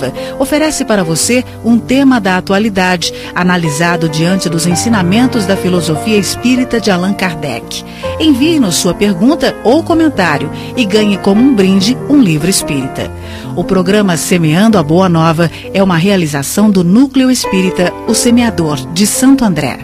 Nova oferece para você um tema da atualidade, analisado diante dos ensinamentos da filosofia espírita de Allan Kardec. Envie-nos sua pergunta ou comentário e ganhe como um brinde um livro espírita. O programa Semeando a Boa Nova é uma realização do Núcleo Espírita O Semeador, de Santo André.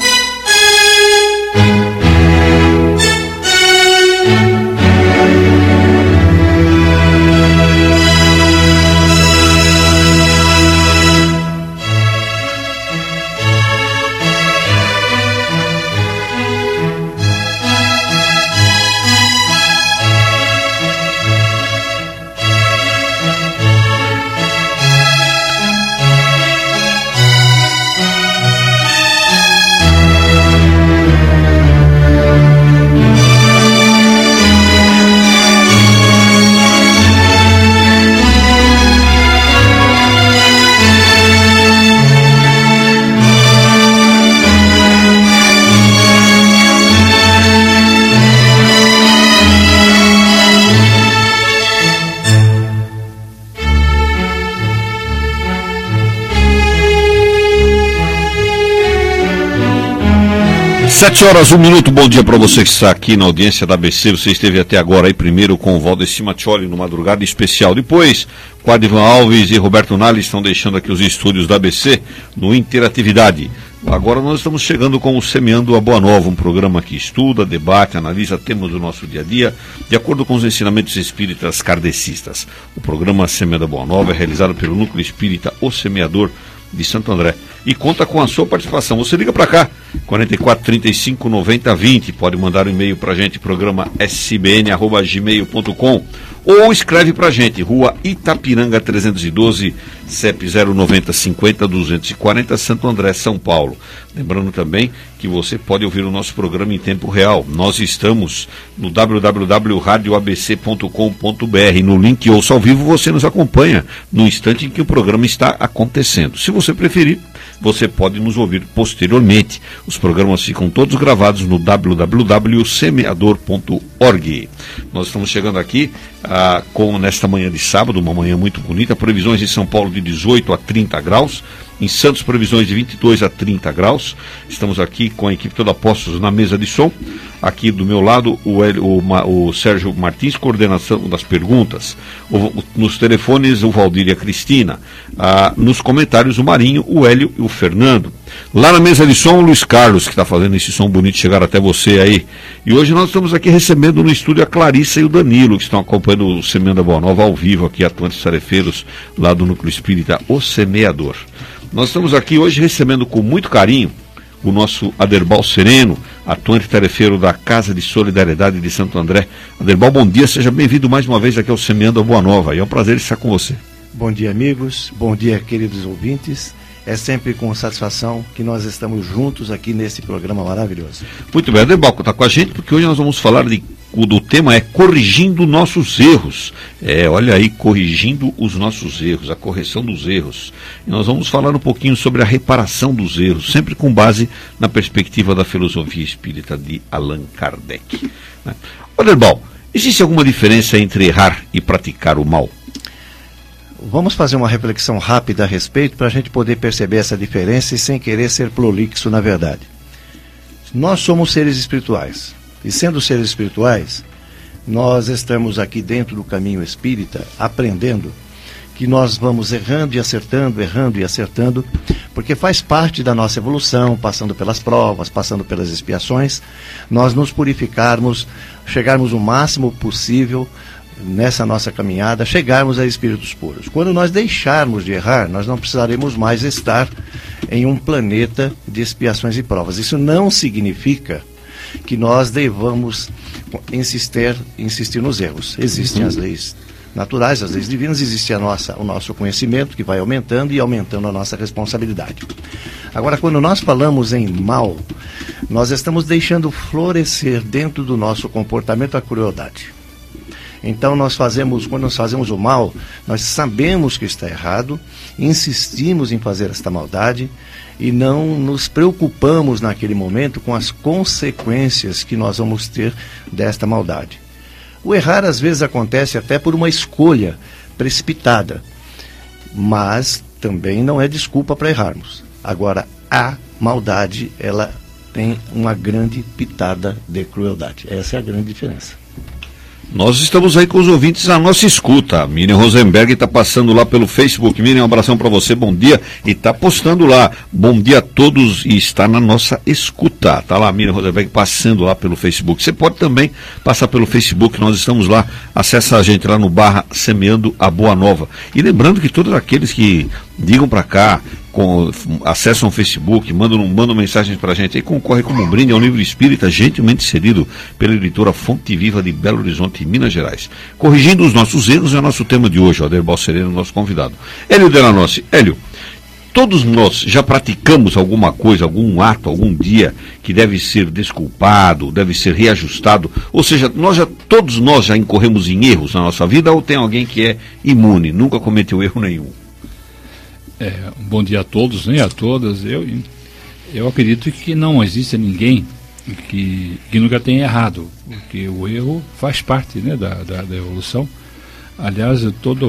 Sete horas, 1 minuto, bom dia para você que está aqui na audiência da ABC. Você esteve até agora aí primeiro com o Valdeci Mattioli no Madrugada Especial. Depois, com Adivan Alves e Roberto Nali estão deixando aqui os estúdios da ABC no Interatividade. Agora nós estamos chegando com o Semeando a Boa Nova, um programa que estuda, debate, analisa temas do nosso dia a dia, de acordo com os ensinamentos espíritas kardecistas. O programa Semeando a Boa Nova é realizado pelo Núcleo Espírita O Semeador, de Santo André, e conta com a sua participação. Você liga para cá, 44 35 90 20, pode mandar um e-mail para a gente, programa sbn@gmail.com, ou escreve para a gente, Rua Itapiranga 312, CEP 090 50 240, Santo André, São Paulo. Lembrando também que você pode ouvir o nosso programa em tempo real. Nós estamos no www.radioabc.com.br. No link Ouça ao Vivo você nos acompanha no instante em que o programa está acontecendo. Se você preferir, você pode nos ouvir posteriormente. Os programas ficam todos gravados no www.semeador.org. Nós estamos chegando aqui nesta manhã de sábado, uma manhã muito bonita. Previsões em São Paulo de 18 a 30 graus. Em Santos, previsões de 22 a 30 graus. Estamos aqui com a equipe toda postos na mesa de som. Aqui do meu lado, o Sérgio Martins, coordenação das perguntas. Nos telefones, o Valdir e a Cristina. Nos comentários, o Marinho, o Hélio e o Fernando. Lá na mesa de som, o Luiz Carlos, que está fazendo esse som bonito chegar até você aí. E hoje nós estamos aqui recebendo no estúdio a Clarissa e o Danilo, que estão acompanhando o Semeando a Boa Nova ao vivo, aqui atuantes tarefeiros, lá do Núcleo Espírita O Semeador. Nós estamos aqui hoje recebendo com muito carinho o nosso Aderbal Sereno, atuante tarefeiro da Casa de Solidariedade de Santo André. Aderbal, bom dia, seja bem-vindo mais uma vez aqui ao Semeando a Boa Nova, e é um prazer estar com você. Bom dia, amigos, bom dia, queridos ouvintes. É sempre com satisfação que nós estamos juntos aqui nesse programa maravilhoso. Muito bem, Aderbal está com a gente porque hoje nós vamos falar do tema é corrigindo nossos erros. Olha aí, corrigindo os nossos erros, a correção dos erros. E nós vamos falar um pouquinho sobre a reparação dos erros, sempre com base na perspectiva da filosofia espírita de Allan Kardec. Aderbal, existe alguma diferença entre errar e praticar o mal? Vamos fazer uma reflexão rápida a respeito para a gente poder perceber essa diferença e sem querer ser prolixo na verdade. Nós somos seres espirituais. E sendo seres espirituais, nós estamos aqui dentro do caminho espírita, aprendendo que nós vamos errando e acertando, porque faz parte da nossa evolução, passando pelas provas, passando pelas expiações, nós nos purificarmos, chegarmos o máximo possível nessa nossa caminhada, chegarmos a espíritos puros. Quando nós deixarmos de errar, nós não precisaremos mais estar em um planeta de expiações e provas. Isso não significa que nós devamos insistir nos erros. Existem as leis naturais, as leis divinas, existe o nosso conhecimento que vai aumentando e aumentando a nossa responsabilidade. Agora, quando nós falamos em mal, nós estamos deixando florescer dentro do nosso comportamento a crueldade. Então quando nós fazemos o mal, nós sabemos que está errado, insistimos em fazer esta maldade e não nos preocupamos naquele momento com as consequências que nós vamos ter desta maldade. O errar às vezes acontece até por uma escolha precipitada. mas também não é desculpa para errarmos. Agora, a maldade, ela tem uma grande pitada de crueldade. Essa é a grande diferença. Nós estamos aí com os ouvintes na nossa escuta. A Miriam Rosenberg está passando lá pelo Facebook. Miriam, um abração para você, bom dia. E está postando lá, bom dia a todos, e está na nossa escuta. Está lá a Miriam Rosenberg passando lá pelo Facebook. Você pode também passar pelo Facebook, nós estamos lá. Acessa a gente lá no / Semeando a Boa Nova. E lembrando que todos aqueles que ligam para cá, acessam o Facebook, mandam mensagens para a gente, aí concorre como um brinde a um livro espírita gentilmente cedido pela editora Fonte Viva de Belo Horizonte, Minas Gerais. Corrigindo os nossos erros é o nosso tema de hoje, o Aderbal Sereno, nosso convidado. Hélio Delanossi. Hélio, todos nós já praticamos alguma coisa, algum ato, algum dia que deve ser desculpado, deve ser reajustado, ou seja, todos nós já incorremos em erros na nossa vida, ou tem alguém que é imune, nunca cometeu erro nenhum? Um bom dia a todos, né, a todas. Eu acredito que não existe ninguém que nunca tenha errado, porque o erro faz parte, né, da evolução. Aliás,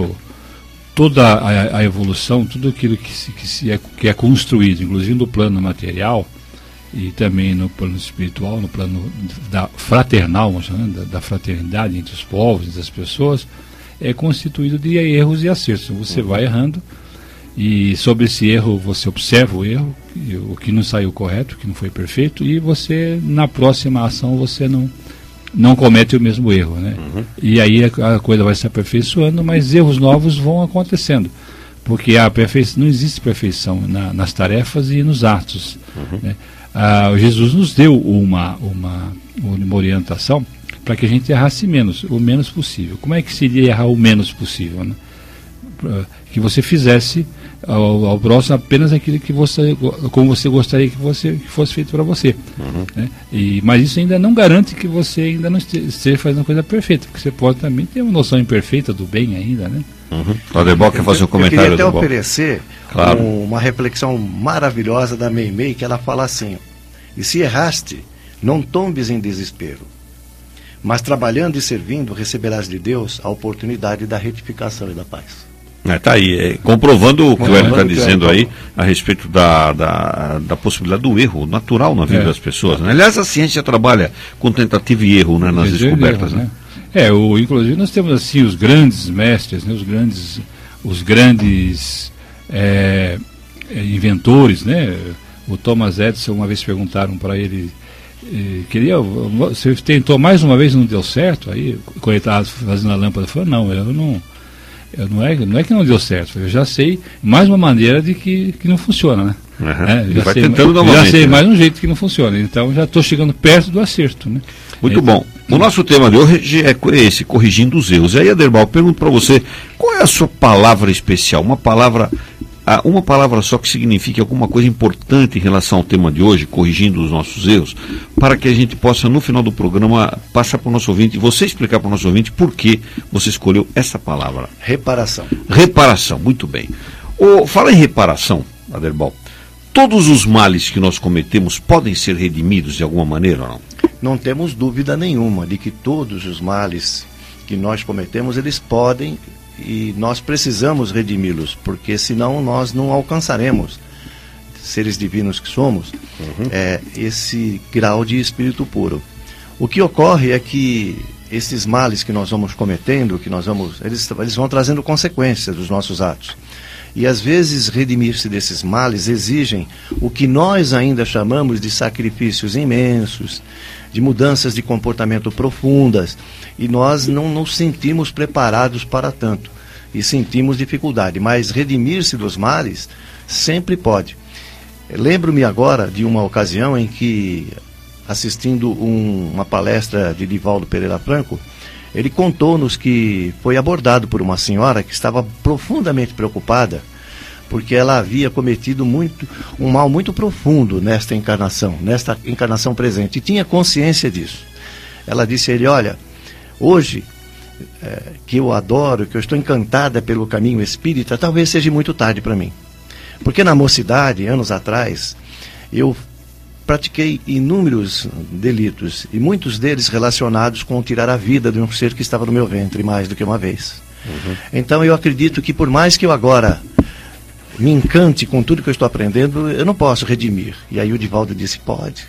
toda a evolução, tudo aquilo que é construído, inclusive no plano material e também no plano espiritual, no plano fraternal, da fraternidade entre os povos, entre as pessoas, é constituído de erros e acertos. Você vai errando, e sobre esse erro você observa o erro, o que não saiu correto, o que não foi perfeito, e você, na próxima ação, você não comete o mesmo erro, né? E aí a coisa vai se aperfeiçoando, mas erros novos vão acontecendo, porque não existe perfeição nas tarefas e nos atos, né? Jesus nos deu uma orientação para que a gente errasse o menos possível. Como é que seria errar o menos possível, né? Que você fizesse ao próximo apenas aquilo como você gostaria que fosse feito para você, né? Mas isso ainda não garante que você ainda não esteja fazendo a coisa perfeita, porque você pode também ter uma noção imperfeita do bem ainda, né? O Aderbal quer fazer um comentário. Eu queria até oferecer uma reflexão maravilhosa da Meimei, que ela fala assim: e se erraste, não tombes em desespero, mas trabalhando e servindo receberás de Deus a oportunidade da retificação e da paz. Está aí, comprovando o que o Hélio está dizendo aí a respeito da possibilidade do erro natural na vida das pessoas, né? Aliás, a ciência trabalha com tentativa e erro, né, nas descobertas, né? Inclusive nós temos assim os grandes mestres, né, os grandes inventores, né? O Thomas Edison, uma vez perguntaram para ele, você tentou mais uma vez e não deu certo? Aí, quando ele estava fazendo a lâmpada, ele falou, não é que não deu certo, eu já sei mais uma maneira de que não funciona, né? Já sei mais um jeito que não funciona, então já estou chegando perto do acerto, né? Muito bom. O nosso tema de hoje é esse, corrigindo os erros. E aí, Aderbal, pergunto para você, qual é a sua palavra especial? Uma palavra só que signifique alguma coisa importante em relação ao tema de hoje, corrigindo os nossos erros, para que a gente possa, no final do programa, passar para o nosso ouvinte, você explicar para o nosso ouvinte por que você escolheu essa palavra. Reparação. Reparação, muito bem. Fala em reparação, Aderbal. Todos os males que nós cometemos podem ser redimidos de alguma maneira ou não? Não temos dúvida nenhuma de que todos os males que nós cometemos, eles podem, e nós precisamos redimi-los, porque senão nós não alcançaremos, seres divinos que somos, esse grau de espírito puro. O que ocorre é que esses males que nós vamos cometendo, eles vão trazendo consequências dos nossos atos. E às vezes redimir-se desses males exigem o que nós ainda chamamos de sacrifícios imensos, de mudanças de comportamento profundas, e nós não nos sentimos preparados para tanto, e sentimos dificuldade, mas redimir-se dos males sempre pode. Lembro-me agora de uma ocasião em que, assistindo uma palestra de Divaldo Pereira Franco, ele contou-nos que foi abordado por uma senhora que estava profundamente preocupada, porque ela havia cometido um mal muito profundo nesta encarnação presente, e tinha consciência disso. Ela disse a ele, olha, hoje, que eu adoro, que eu estou encantada pelo caminho espírita, talvez seja muito tarde para mim. Porque na mocidade, anos atrás, eu pratiquei inúmeros delitos, e muitos deles relacionados com tirar a vida de um ser que estava no meu ventre mais do que uma vez. Então eu acredito que por mais que eu agora me encante com tudo que eu estou aprendendo, eu não posso redimir. E aí o Divaldo disse, pode.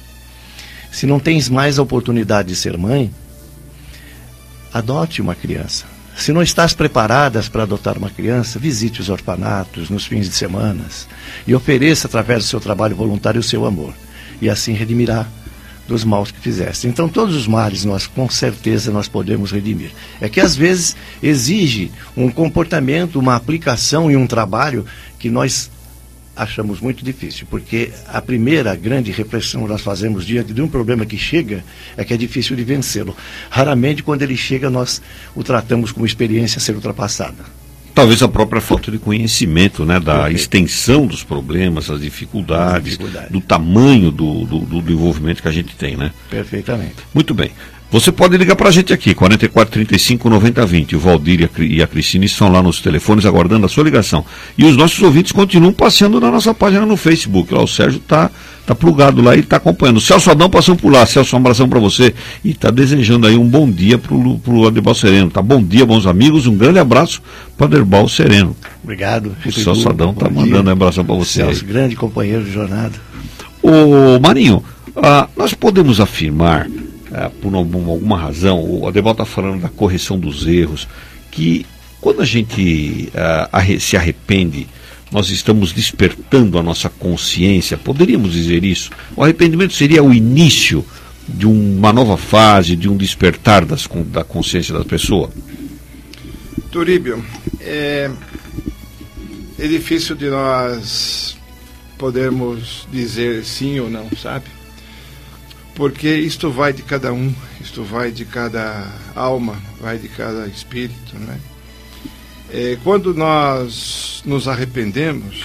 Se não tens mais a oportunidade de ser mãe, adote uma criança. Se não estás preparadas para adotar uma criança, visite os orfanatos nos fins de semana e ofereça através do seu trabalho voluntário o seu amor. E assim redimirá dos maus que fizeste. Então todos os males nós com certeza nós podemos redimir. É que às vezes exige um comportamento, uma aplicação e um trabalho que nós achamos muito difícil, porque a primeira grande reflexão que nós fazemos diante de um problema que chega é que é difícil de vencê-lo. Raramente quando ele chega nós o tratamos como experiência a ser ultrapassada. Talvez a própria falta de conhecimento, né, da extensão dos problemas, das dificuldades, do tamanho do envolvimento que a gente tem, né? Perfeitamente. Muito bem. Você pode ligar para a gente aqui, 4435-9020. O Valdir e a Cristina estão lá nos telefones aguardando a sua ligação. E os nossos ouvintes continuam passeando na nossa página no Facebook. Lá o Sérgio está plugado lá e está acompanhando. O Celso Adão passou por lá. Celso, um abração para você. E está desejando aí um bom dia para o Aderbal Sereno. Tá? Bom dia, bons amigos. Um grande abraço para o Aderbal Sereno. Obrigado. O Celso Adão está mandando um abração para você. Celso, grande companheiro de jornada. Ô Marinho, nós podemos afirmar... por alguma razão, o Aderbal está falando da correção dos erros, que quando a gente se arrepende, nós estamos despertando a nossa consciência, poderíamos dizer isso? O arrependimento seria o início de uma nova fase, de um despertar da consciência da pessoa? Turíbio, é difícil de nós podermos dizer sim ou não, sabe? Porque isto vai de cada um, isto vai de cada alma, vai de cada espírito, né? Quando nós nos arrependemos,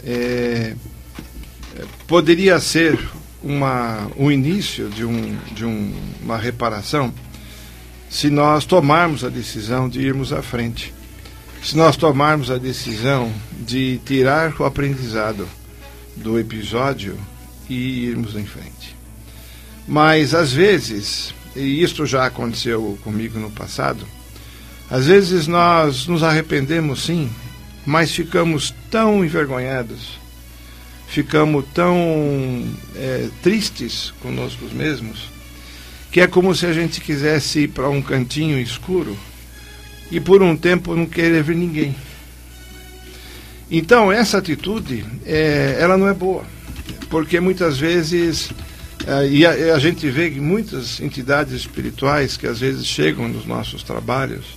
poderia ser um início de uma reparação se nós tomarmos a decisão de irmos à frente, se nós tomarmos a decisão de tirar o aprendizado do episódio e irmos em frente. Mas, às vezes, e isto já aconteceu comigo no passado, às vezes nós nos arrependemos sim, mas ficamos tão envergonhados, ficamos tão tristes conosco mesmos, que é como se a gente quisesse ir para um cantinho escuro e por um tempo não querer ver ninguém. Então, essa atitude, ela não é boa, porque muitas vezes... E a gente vê que muitas entidades espirituais que às vezes chegam nos nossos trabalhos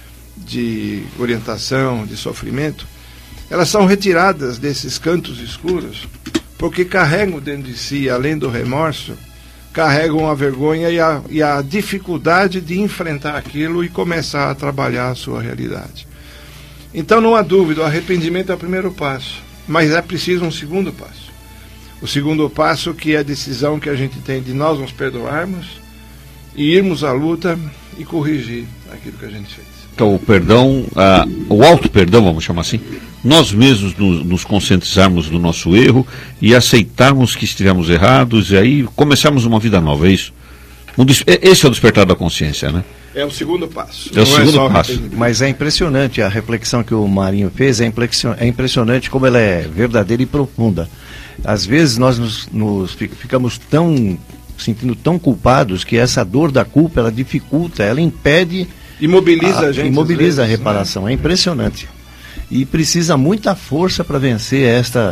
de orientação, de sofrimento, elas são retiradas desses cantos escuros porque carregam dentro de si, além do remorso, carregam a vergonha e a dificuldade de enfrentar aquilo e começar a trabalhar a sua realidade. Então não há dúvida, o arrependimento é o primeiro passo, mas é preciso um segundo passo. O segundo passo, que é a decisão que a gente tem de nós nos perdoarmos e irmos à luta e corrigir aquilo que a gente fez. Então, o perdão, o auto-perdão, vamos chamar assim, nós mesmos nos conscientizarmos do nosso erro e aceitarmos que estivemos errados e aí começarmos uma vida nova, é isso? Esse é o despertar da consciência, né? É o segundo passo. É o segundo passo. Mas é impressionante, a reflexão que o Marinho fez, é impressionante como ela é verdadeira e profunda. Às vezes nós ficamos sentindo tão culpados que essa dor da culpa, ela dificulta, ela impede... Imobiliza a gente. Imobiliza a reparação, né? É impressionante. E precisa muita força para vencer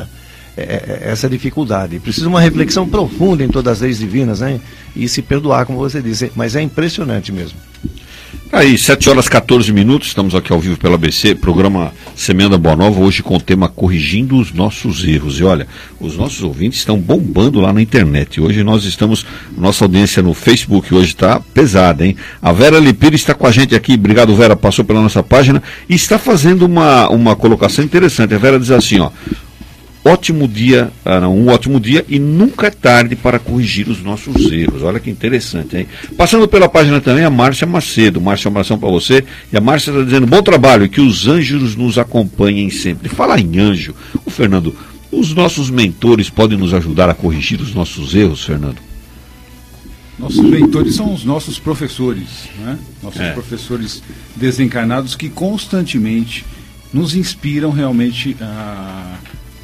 essa dificuldade. Precisa uma reflexão profunda em todas as leis divinas, né? E se perdoar, como você disse. Mas é impressionante mesmo. Aí, 7h14, estamos aqui ao vivo pela ABC, programa Semeando a Boa Nova, hoje com o tema Corrigindo os Nossos Erros. E olha, os nossos ouvintes estão bombando lá na internet. Hoje nós estamos, nossa audiência no Facebook hoje está pesada, hein? A Vera Lipira está com a gente aqui, obrigado Vera, passou pela nossa página e está fazendo uma colocação interessante. A Vera diz assim, ó, um ótimo dia e nunca é tarde para corrigir os nossos erros. Olha que interessante, hein? Passando pela página também a Márcia Macedo. Márcia, um abração para você. E a Márcia está dizendo, bom trabalho e que os anjos nos acompanhem sempre. Falar em anjo, o Fernando, os nossos mentores podem nos ajudar a corrigir os nossos erros, Fernando? Nossos mentores são os nossos professores, né? Nossos professores desencarnados que constantemente nos inspiram realmente a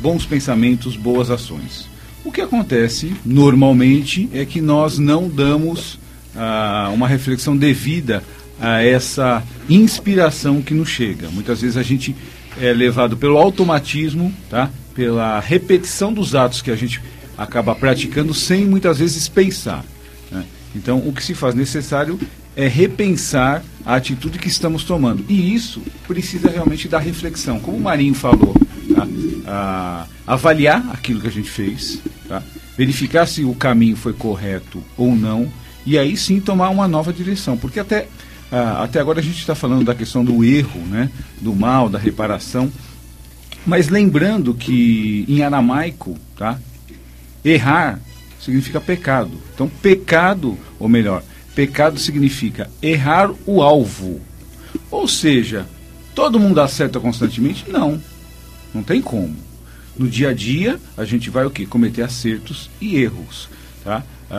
bons pensamentos, boas ações. O que acontece normalmente é que nós não damos uma reflexão devida a essa inspiração que nos chega. Muitas vezes a gente é levado pelo automatismo, tá? Pela repetição dos atos que a gente acaba praticando sem muitas vezes pensar, né? Então o que se faz necessário é repensar a atitude que estamos tomando, e isso precisa realmente da reflexão, como o Marinho falou, tá? Avaliar aquilo que a gente fez, tá? Verificar se o caminho foi correto ou não, e aí sim tomar uma nova direção, porque até agora a gente está falando da questão do erro, né? Do mal, da reparação, mas lembrando que em aramaico, tá? Errar significa pecado. Então pecado, ou melhor, pecado significa errar o alvo. Ou seja, todo mundo acerta constantemente? Não tem como. No dia a dia a gente vai o quê? Cometer acertos e erros, tá?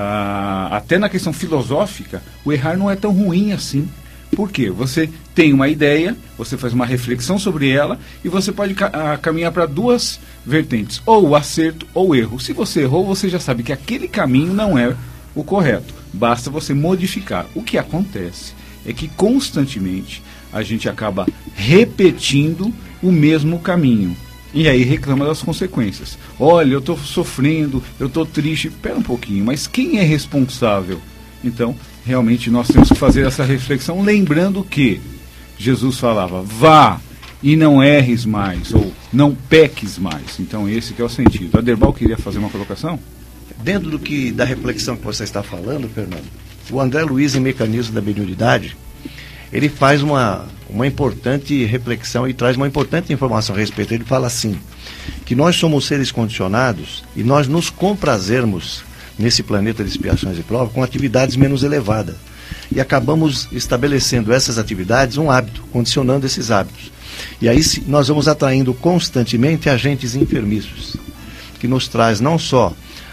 Até na questão filosófica, o errar não é tão ruim assim. Por quê? Você tem uma ideia, você faz uma reflexão sobre ela e você pode caminhar para duas vertentes, ou o acerto ou o erro. Se você errou, você já sabe que aquele caminho não é o correto. Basta você modificar. O que acontece é que constantemente a gente acaba repetindo o mesmo caminho. E aí reclama das consequências. Olha, eu estou sofrendo, eu estou triste. Espera um pouquinho, mas quem é responsável? Então, realmente nós temos que fazer essa reflexão, lembrando que Jesus falava, vá e não erres mais, ou não peques mais. Então esse que é o sentido. Aderbal queria fazer uma colocação? Dentro da reflexão que você está falando, Fernando, o André Luiz, em Mecanismo da Mediunidade, ele faz uma importante reflexão e traz uma importante informação a respeito. Ele fala assim, que nós somos seres condicionados e nós nos comprazermos nesse planeta de expiações e provas com atividades menos elevadas. E acabamos estabelecendo essas atividades um hábito, condicionando esses hábitos. E aí nós vamos atraindo constantemente agentes enfermiços, que nos traz não só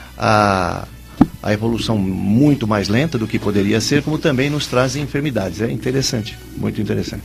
a evolução muito mais lenta do que poderia ser, como também nos traz enfermidades. É interessante, muito interessante.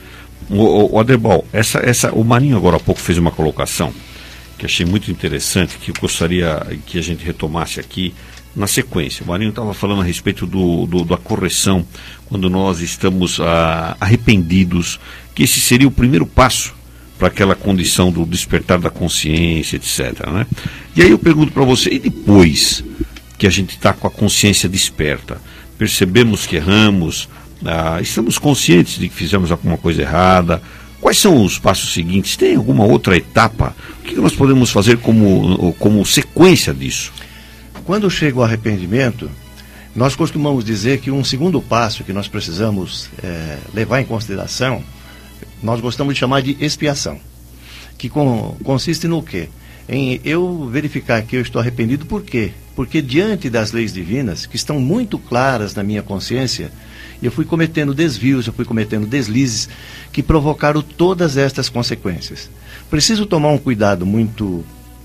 O Aderbal, o Marinho agora há pouco fez uma colocação que achei muito interessante, que eu gostaria que a gente retomasse aqui na sequência. O Marinho estava falando a respeito da correção, quando nós estamos arrependidos, que esse seria o primeiro passo para aquela condição do despertar da consciência, etc., né? E aí eu pergunto para você, e depois que a gente está com a consciência desperta, percebemos que erramos, estamos conscientes de que fizemos alguma coisa errada, quais são os passos seguintes? Tem alguma outra etapa? O que nós podemos fazer como sequência disso? Quando chega o arrependimento, nós costumamos dizer que um segundo passo que nós precisamos levar em consideração, nós gostamos de chamar de expiação, que consiste no quê? Em eu verificar que eu estou arrependido. Por quê? Porque diante das leis divinas, que estão muito claras na minha consciência, eu fui cometendo desvios, eu fui cometendo deslizes que provocaram todas estas consequências. Preciso tomar um cuidado muito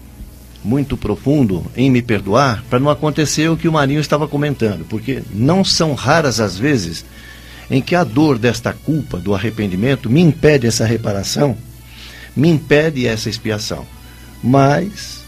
profundo em me perdoar, para não acontecer o que o Marinho estava comentando, porque não são raras as vezes em que a dor desta culpa, do arrependimento, me impede essa reparação, me impede essa expiação. Mas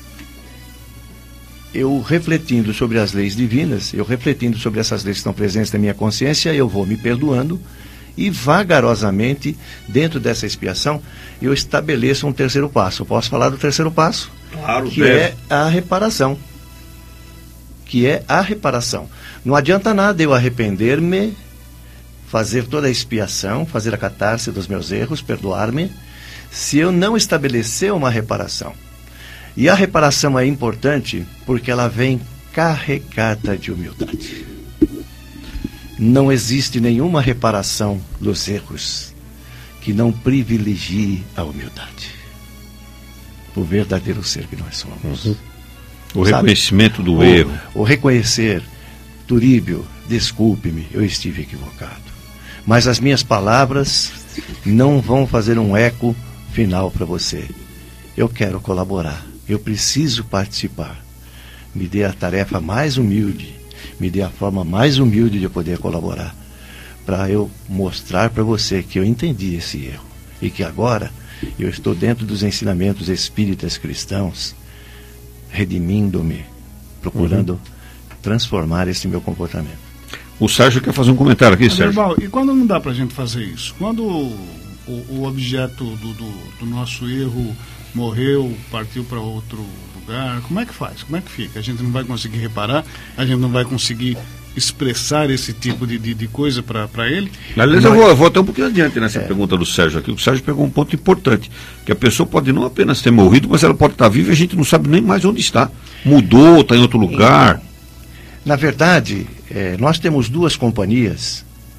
eu refletindo sobre as leis divinas, eu refletindo sobre essas leis que estão presentes na minha consciência, eu vou me perdoando e vagarosamente, dentro dessa expiação, eu estabeleço um terceiro passo. Eu posso falar do terceiro passo? Claro, que é a reparação. Que é a reparação. Não adianta nada eu arrepender-me, fazer toda a expiação, fazer a catarse dos meus erros, perdoar-me, se eu não estabelecer uma reparação. E a reparação é importante porque ela vem carregada de humildade. Não existe nenhuma reparação dos erros que não privilegie a humildade. O verdadeiro ser que nós somos. Uhum. O reconhecimento do erro. O reconhecer, Turíbio, desculpe-me, eu estive equivocado. Mas as minhas palavras não vão fazer um eco final para você. Eu quero colaborar. Eu preciso participar. Me dê a tarefa mais humilde, me dê a forma mais humilde de eu poder colaborar, para eu mostrar para você que eu entendi esse erro e que agora Eu estou dentro dos ensinamentos espíritas cristãos, redimindo-me, procurando transformar esse meu comportamento. O Sérgio quer fazer um comentário aqui, Sérgio. E quando não dá para a gente fazer isso? Quando o objeto do nosso erro morreu, partiu para outro lugar, como é que faz? Como é que fica? A gente não vai conseguir reparar? A gente não vai conseguir expressar esse tipo de coisa para ele? Aliás, eu vou até um pouquinho adiante nessa pergunta do Sérgio aqui. O Sérgio pegou um ponto importante, que a pessoa pode não apenas ter morrido, mas ela pode estar viva e a gente não sabe nem mais onde está. Mudou, está em outro lugar. Na verdade, nós temos duas companhias,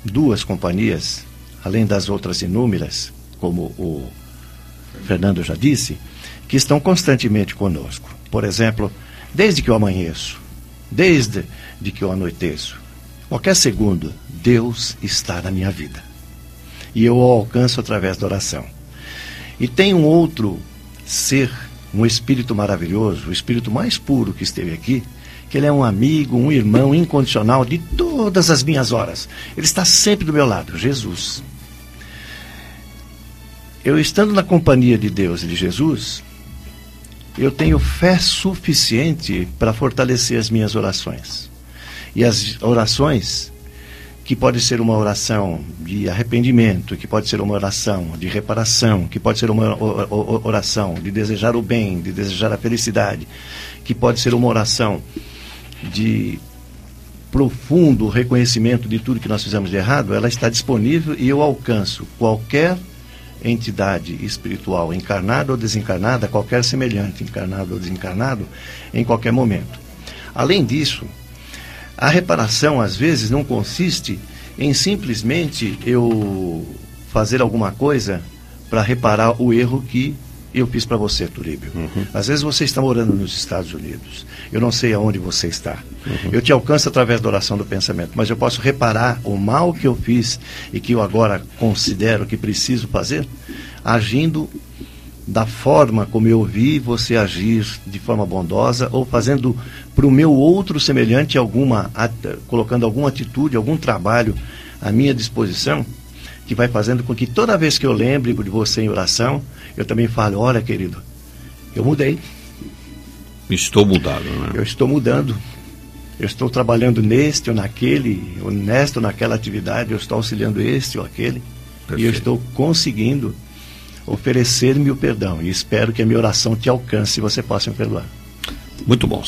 além das outras inúmeras, como o Fernando já disse, que estão constantemente conosco. Por exemplo, desde que eu amanheço, desde que eu anoiteço, qualquer segundo, Deus está na minha vida. E eu o alcanço através da oração. E tem um outro ser, um espírito maravilhoso, o espírito mais puro que esteve aqui, que ele é um amigo, um irmão incondicional de todas as minhas horas. Ele está sempre do meu lado, Jesus. Eu estando na companhia de Deus e de Jesus, eu tenho fé suficiente para fortalecer as minhas orações. E as orações, que pode ser uma oração de arrependimento, que pode ser uma oração de reparação, que pode ser uma oração de desejar o bem, de desejar a felicidade, que pode ser uma oração de profundo reconhecimento de tudo que nós fizemos de errado, ela está disponível e eu alcanço qualquer entidade espiritual, encarnada ou desencarnada, qualquer semelhante, encarnado ou desencarnado, em qualquer momento. Além disso, a reparação às vezes não consiste em simplesmente eu fazer alguma coisa para reparar o erro que eu fiz para você, Turíbio. Às vezes você está morando nos Estados Unidos, eu não sei aonde você está. Eu te alcanço através da oração do pensamento, mas eu posso reparar o mal que eu fiz e que eu agora considero que preciso fazer, agindo da forma como eu vi você agir de forma bondosa, ou fazendo para o meu outro semelhante colocando alguma atitude, algum trabalho à minha disposição, que vai fazendo com que toda vez que eu lembre de você em oração, eu também falo: olha, querido, eu mudei. Estou mudado, né? Eu estou mudando. Eu estou trabalhando neste ou naquele, ou nesta ou naquela atividade, eu estou auxiliando este ou aquele. Perfeito. E eu estou conseguindo oferecer-me o perdão. E espero que a minha oração te alcance e você possa me perdoar. Muito bom.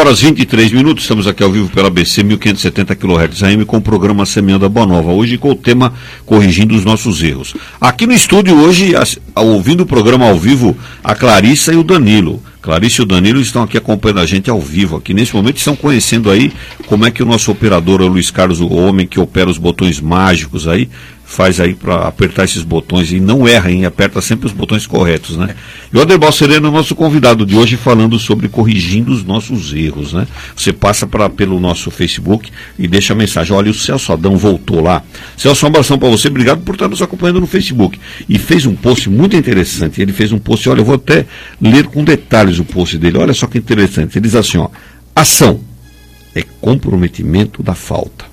7h23, estamos aqui ao vivo pela ABC 1570 kHz AM com o programa Semeando a Boa Nova, hoje com o tema Corrigindo os Nossos Erros. Aqui no estúdio hoje, ouvindo o programa ao vivo, a Clarissa e o Danilo. Clarissa e o Danilo estão aqui acompanhando a gente ao vivo. Aqui nesse momento estão conhecendo aí como é que o nosso operador, o Luiz Carlos, o homem que opera os botões mágicos aí, faz aí para apertar esses botões e não erra, hein? Aperta sempre os botões corretos, né? E o Aderbal Sereno é o nosso convidado de hoje, falando sobre corrigindo os nossos erros, né? Você passa pelo nosso Facebook e deixa a mensagem: olha, o Celso Adão voltou lá. Celso, um abração para você, obrigado por estar nos acompanhando no Facebook. E fez um post muito interessante. Ele fez um post, olha, eu vou até ler com detalhes o post dele, olha só que interessante. Ele diz assim, ó: ação é comprometimento da falta.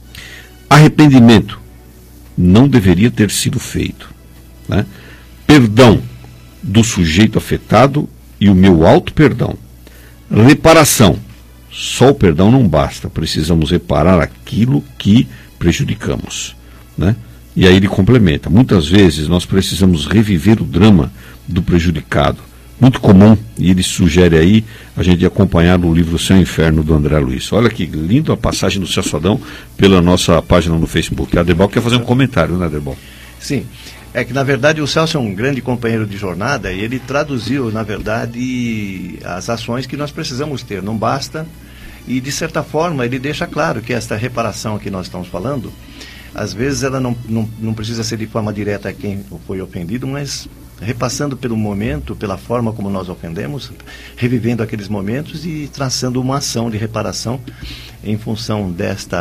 Arrependimento não deveria ter sido feito, né? Perdão do sujeito afetado e o meu auto-perdão. Reparação. Só o perdão não basta, precisamos reparar aquilo que prejudicamos, né? E aí ele complementa: muitas vezes nós precisamos reviver o drama do prejudicado. Muito comum, e ele sugere aí a gente acompanhar o livro Céu e Inferno do André Luiz. Olha que lindo a passagem do Celso Adão pela nossa página no Facebook. A Aderbal quer fazer um comentário, né, Aderbal? Sim, é que na verdade o Celso é um grande companheiro de jornada e ele traduziu, na verdade, as ações que nós precisamos ter. Não basta, e de certa forma ele deixa claro que esta reparação que nós estamos falando, às vezes ela não precisa ser de forma direta a quem foi ofendido, mas repassando pelo momento, pela forma como nós ofendemos, revivendo aqueles momentos e traçando uma ação de reparação em função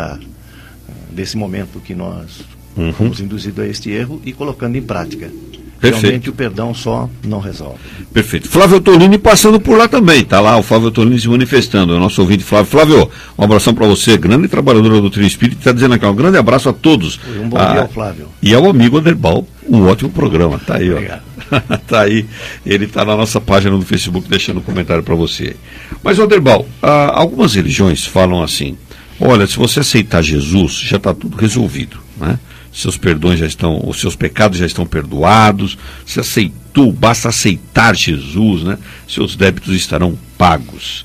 desse momento que nós fomos induzidos a este erro e colocando em prática. Perfeito. Realmente o perdão só não resolve. Perfeito. Flávio Tolini passando por lá também, está lá o Flávio Tolini se manifestando, é o nosso ouvinte Flávio. Flávio, um abração para você, grande trabalhador da doutrina espírita, está dizendo aqui, um grande abraço a todos. Um bom dia ao Flávio. E ao amigo Aderbal Um ótimo programa, tá aí, ó. Tá aí, ele tá na nossa página do Facebook deixando um comentário para você. Mas, Oderbal, algumas religiões falam assim: olha, se você aceitar Jesus, já está tudo resolvido, né? Seus perdões já estão, os seus pecados já estão perdoados, você aceitou, basta aceitar Jesus, né? Seus débitos estarão pagos.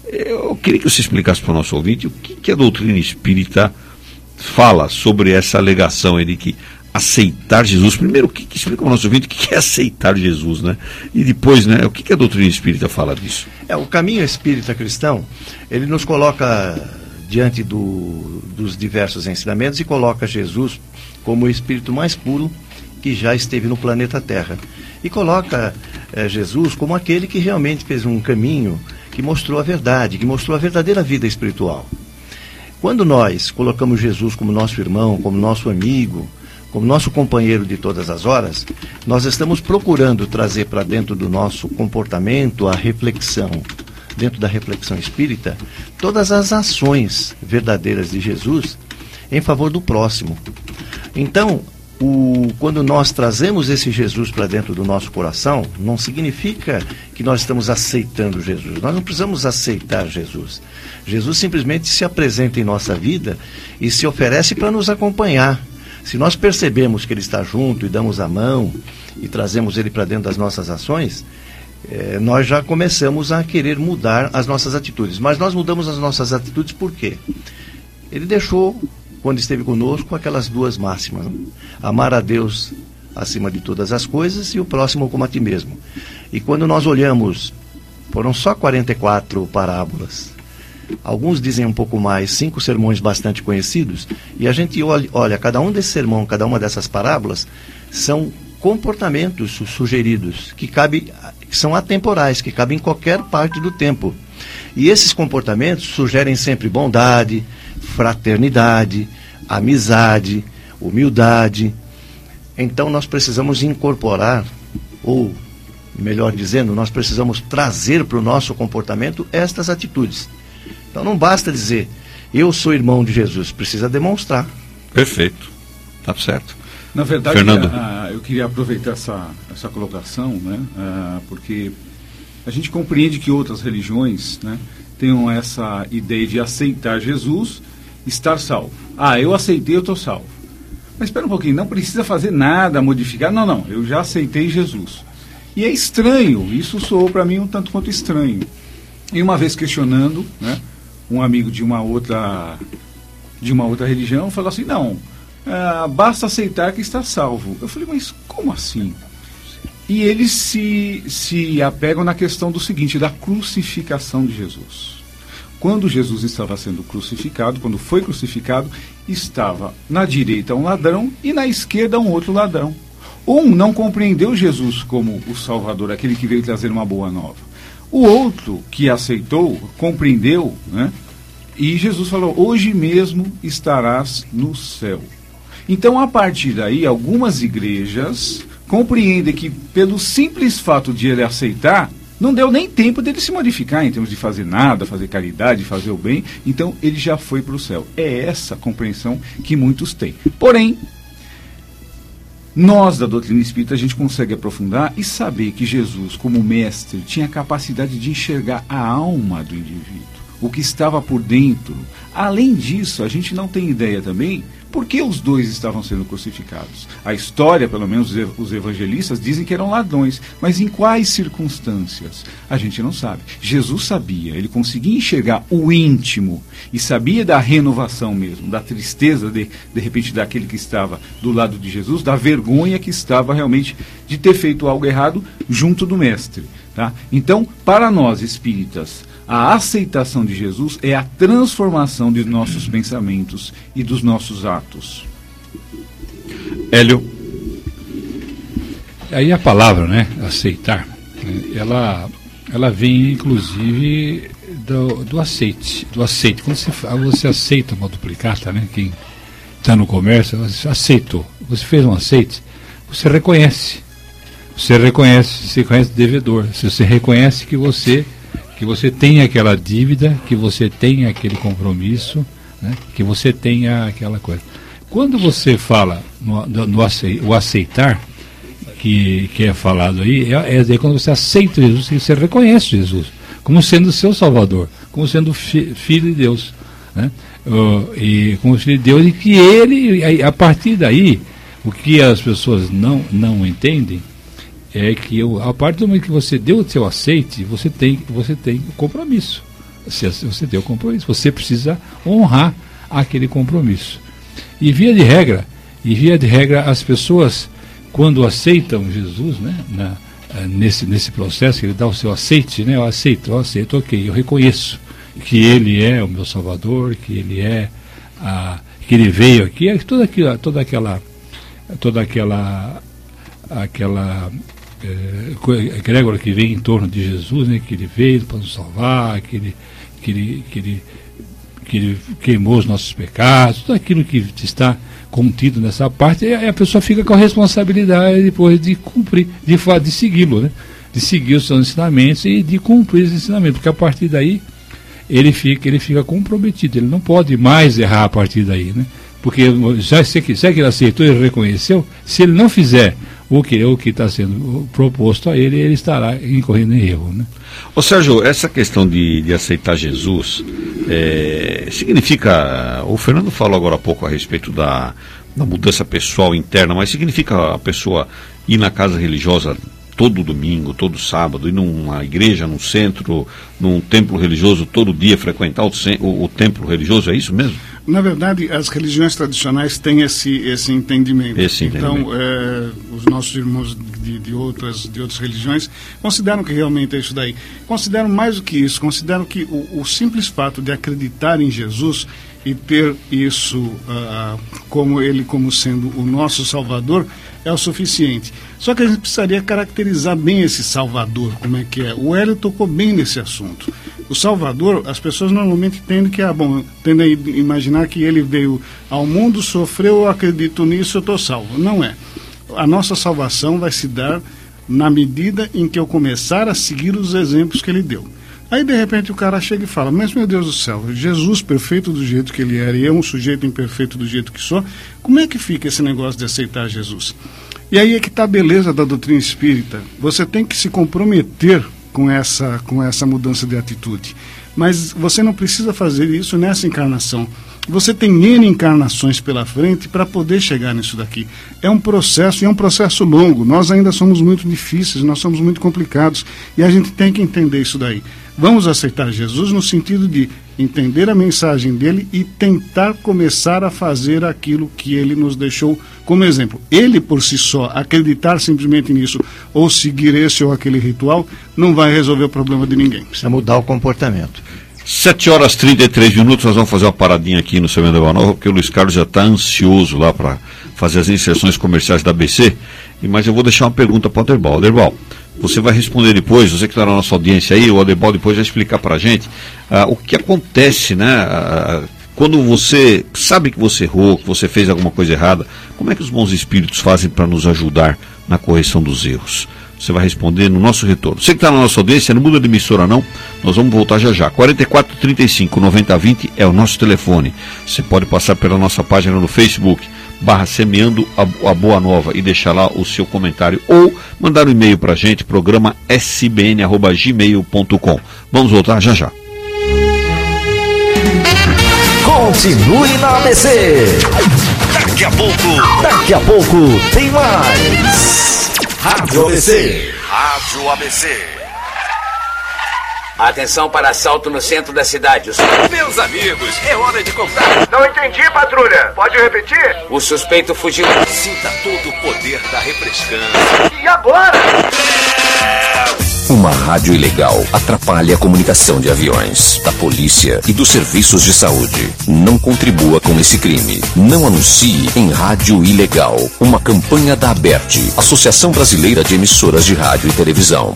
Eu queria que você explicasse para o nosso ouvinte o que a doutrina espírita fala sobre essa alegação aí de que aceitar Jesus. Primeiro, explica para o nosso ouvinte o que é aceitar Jesus, né? E depois, né, o que a doutrina espírita fala disso? O caminho espírita cristão, ele nos coloca diante dos diversos ensinamentos e coloca Jesus como o espírito mais puro que já esteve no planeta Terra. E coloca Jesus como aquele que realmente fez um caminho que mostrou a verdade, que mostrou a verdadeira vida espiritual. Quando nós colocamos Jesus como nosso irmão, como nosso amigo, como nosso companheiro de todas as horas, nós estamos procurando trazer para dentro do nosso comportamento a reflexão, dentro da reflexão espírita, todas as ações verdadeiras de Jesus em favor do próximo. Então, quando nós trazemos esse Jesus para dentro do nosso coração, não significa que nós estamos aceitando Jesus. Nós não precisamos aceitar Jesus. Jesus simplesmente se apresenta em nossa vida e se oferece para nos acompanhar. Se nós percebemos que Ele está junto e damos a mão e trazemos Ele para dentro das nossas ações, nós já começamos a querer mudar as nossas atitudes. Mas nós mudamos as nossas atitudes por quê? Ele deixou, quando esteve conosco, aquelas duas máximas, né? Amar a Deus acima de todas as coisas e o próximo como a ti mesmo. E quando nós olhamos, foram só 44 parábolas. Alguns dizem um pouco mais, 5 sermões bastante conhecidos, e a gente olha cada um desses sermões, cada uma dessas parábolas, são comportamentos sugeridos, que são atemporais, que cabem em qualquer parte do tempo. E esses comportamentos sugerem sempre bondade, fraternidade, amizade, humildade. Então nós precisamos incorporar, ou melhor dizendo, nós precisamos trazer para o nosso comportamento estas atitudes. Então não basta dizer, eu sou irmão de Jesus, precisa demonstrar. Perfeito, tá certo. Na verdade, Fernando. Eu queria aproveitar essa colocação, né, porque a gente compreende que outras religiões, né, tenham essa ideia de aceitar Jesus, estar salvo. Eu aceitei, eu estou salvo. Mas espera um pouquinho, não precisa fazer nada, modificar. Não, eu já aceitei Jesus. E é estranho, isso soou para mim um tanto quanto estranho. E uma vez questionando, né, um amigo de uma outra religião falou assim, não, basta aceitar que está salvo. Eu falei, mas como assim? E eles se apegam na questão do seguinte, da crucificação de Jesus. Quando Jesus estava sendo crucificado, quando foi crucificado, estava na direita um ladrão e na esquerda um outro ladrão. Um não compreendeu Jesus como o Salvador, aquele que veio trazer uma boa nova. O outro que aceitou, compreendeu, né? E Jesus falou, hoje mesmo estarás no céu. Então, a partir daí, algumas igrejas compreendem que, pelo simples fato de ele aceitar, não deu nem tempo dele se modificar em termos de fazer nada, fazer caridade, fazer o bem. Então, ele já foi para o céu. É essa a compreensão que muitos têm. Porém, nós, da doutrina espírita, a gente consegue aprofundar e saber que Jesus, como mestre, tinha a capacidade de enxergar a alma do indivíduo, o que estava por dentro. Além disso, a gente não tem ideia também por que os dois estavam sendo crucificados. A história, pelo menos os evangelistas, dizem que eram ladrões, mas em quais circunstâncias? A gente não sabe. Jesus sabia, ele conseguia enxergar o íntimo e sabia da renovação mesmo, da tristeza de repente daquele que estava do lado de Jesus, da vergonha que estava realmente de ter feito algo errado junto do mestre. Tá? Então, para nós espíritas, a aceitação de Jesus é a transformação de nossos pensamentos e dos nossos atos. Hélio. Aí a palavra, né, aceitar, ela vem inclusive do aceite. Quando você aceita uma duplicata, né, quem está no comércio, você aceitou. Você fez um aceite, você reconhece. Você reconhece devedor. Você reconhece que você tem aquela dívida, que você tem aquele compromisso, né, que você tem aquela coisa. Quando você fala o aceitar, que é falado aí é quando você aceita Jesus, você reconhece Jesus como sendo o seu Salvador, como sendo filho de Deus, né? E como filho de Deus, e que ele, a partir daí, o que as pessoas não entendem é que a partir do momento que você deu o seu aceite, você tem compromisso. Você tem o compromisso, você precisa honrar aquele compromisso. E via de regra, as pessoas, quando aceitam Jesus, né, nesse processo, que ele dá o seu aceite, né, eu aceito, ok, eu reconheço que ele é o meu Salvador, que ele é que ele veio aqui, toda aquela egrégora que vem em torno de Jesus, né, que ele veio para nos salvar, que ele queimou os nossos pecados, tudo aquilo que está contido nessa parte, a pessoa fica com a responsabilidade depois de cumprir, de segui-lo, né? De seguir os seus ensinamentos e de cumprir os ensinamentos, porque a partir daí ele fica comprometido, ele não pode mais errar a partir daí, né? Porque já que ele aceitou e reconheceu, se ele não fizer o que está sendo proposto a ele estará incorrendo em erro, né? Ô Sérgio, essa questão de aceitar Jesus significa, o Fernando falou agora há pouco a respeito da mudança pessoal interna, mas significa a pessoa ir na casa religiosa todo domingo, todo sábado, ir numa igreja, num centro, num templo religioso todo dia, frequentar o templo religioso, é isso mesmo? Na verdade, as religiões tradicionais têm esse entendimento. Então, os nossos irmãos de outras religiões consideram que realmente é isso daí. Consideram mais do que isso, consideram que o simples fato de acreditar em Jesus e ter isso como sendo o nosso Salvador é o suficiente. Só que a gente precisaria caracterizar bem esse Salvador, como é que é. O Hélio tocou bem nesse assunto. O Salvador, as pessoas normalmente tendem a imaginar que ele veio ao mundo, sofreu, eu acredito nisso, eu estou salvo. Não é. A nossa salvação vai se dar na medida em que eu começar a seguir os exemplos que ele deu. Aí, de repente, o cara chega e fala, mas, meu Deus do céu, Jesus perfeito do jeito que ele era e eu um sujeito imperfeito do jeito que sou, como é que fica esse negócio de aceitar Jesus? E aí é que está a beleza da doutrina espírita. Você tem que se comprometer com essa mudança de atitude. Mas você não precisa fazer isso nessa encarnação. Você tem N encarnações pela frente para poder chegar nisso daqui. É um processo, e é um processo longo. Nós ainda somos muito difíceis, nós somos muito complicados, e a gente tem que entender isso daí. Vamos aceitar Jesus no sentido de entender a mensagem dele e tentar começar a fazer aquilo que ele nos deixou como exemplo. Ele, por si só, acreditar simplesmente nisso ou seguir esse ou aquele ritual, não vai resolver o problema de ninguém. Precisa mudar o comportamento. 7h33, nós vamos fazer uma paradinha aqui no Semana da Nova, porque o Luiz Carlos já está ansioso lá para fazer as inserções comerciais da ABC, mas eu vou deixar uma pergunta para o Aderbal. Aderbal, você vai responder depois, você que está na nossa audiência aí, o Aderbal depois vai explicar para a gente o que acontece, né, quando você sabe que você errou, que você fez alguma coisa errada, como é que os bons espíritos fazem para nos ajudar na correção dos erros? Você vai responder no nosso retorno. Você que está na nossa audiência, não muda de emissora não, nós vamos voltar já já. 4435-9020 é o nosso telefone. Você pode passar pela nossa página no Facebook, /Semeando a Boa Nova, e deixar lá o seu comentário, ou mandar um e-mail para a gente, programa sbn@gmail.com. Vamos voltar já já. Continue na ABC. Daqui a pouco tem mais. Rádio ABC. Rádio ABC. Atenção para assalto no centro da cidade. Meus amigos, é hora de comprar. Não entendi, patrulha. Pode repetir? O suspeito fugiu. Sinta todo o poder da refrescância. E agora? Uma rádio ilegal atrapalha a comunicação de aviões, da polícia e dos serviços de saúde. Não contribua com esse crime. Não anuncie em rádio ilegal. Uma campanha da ABERT, Associação Brasileira de Emissoras de Rádio e Televisão.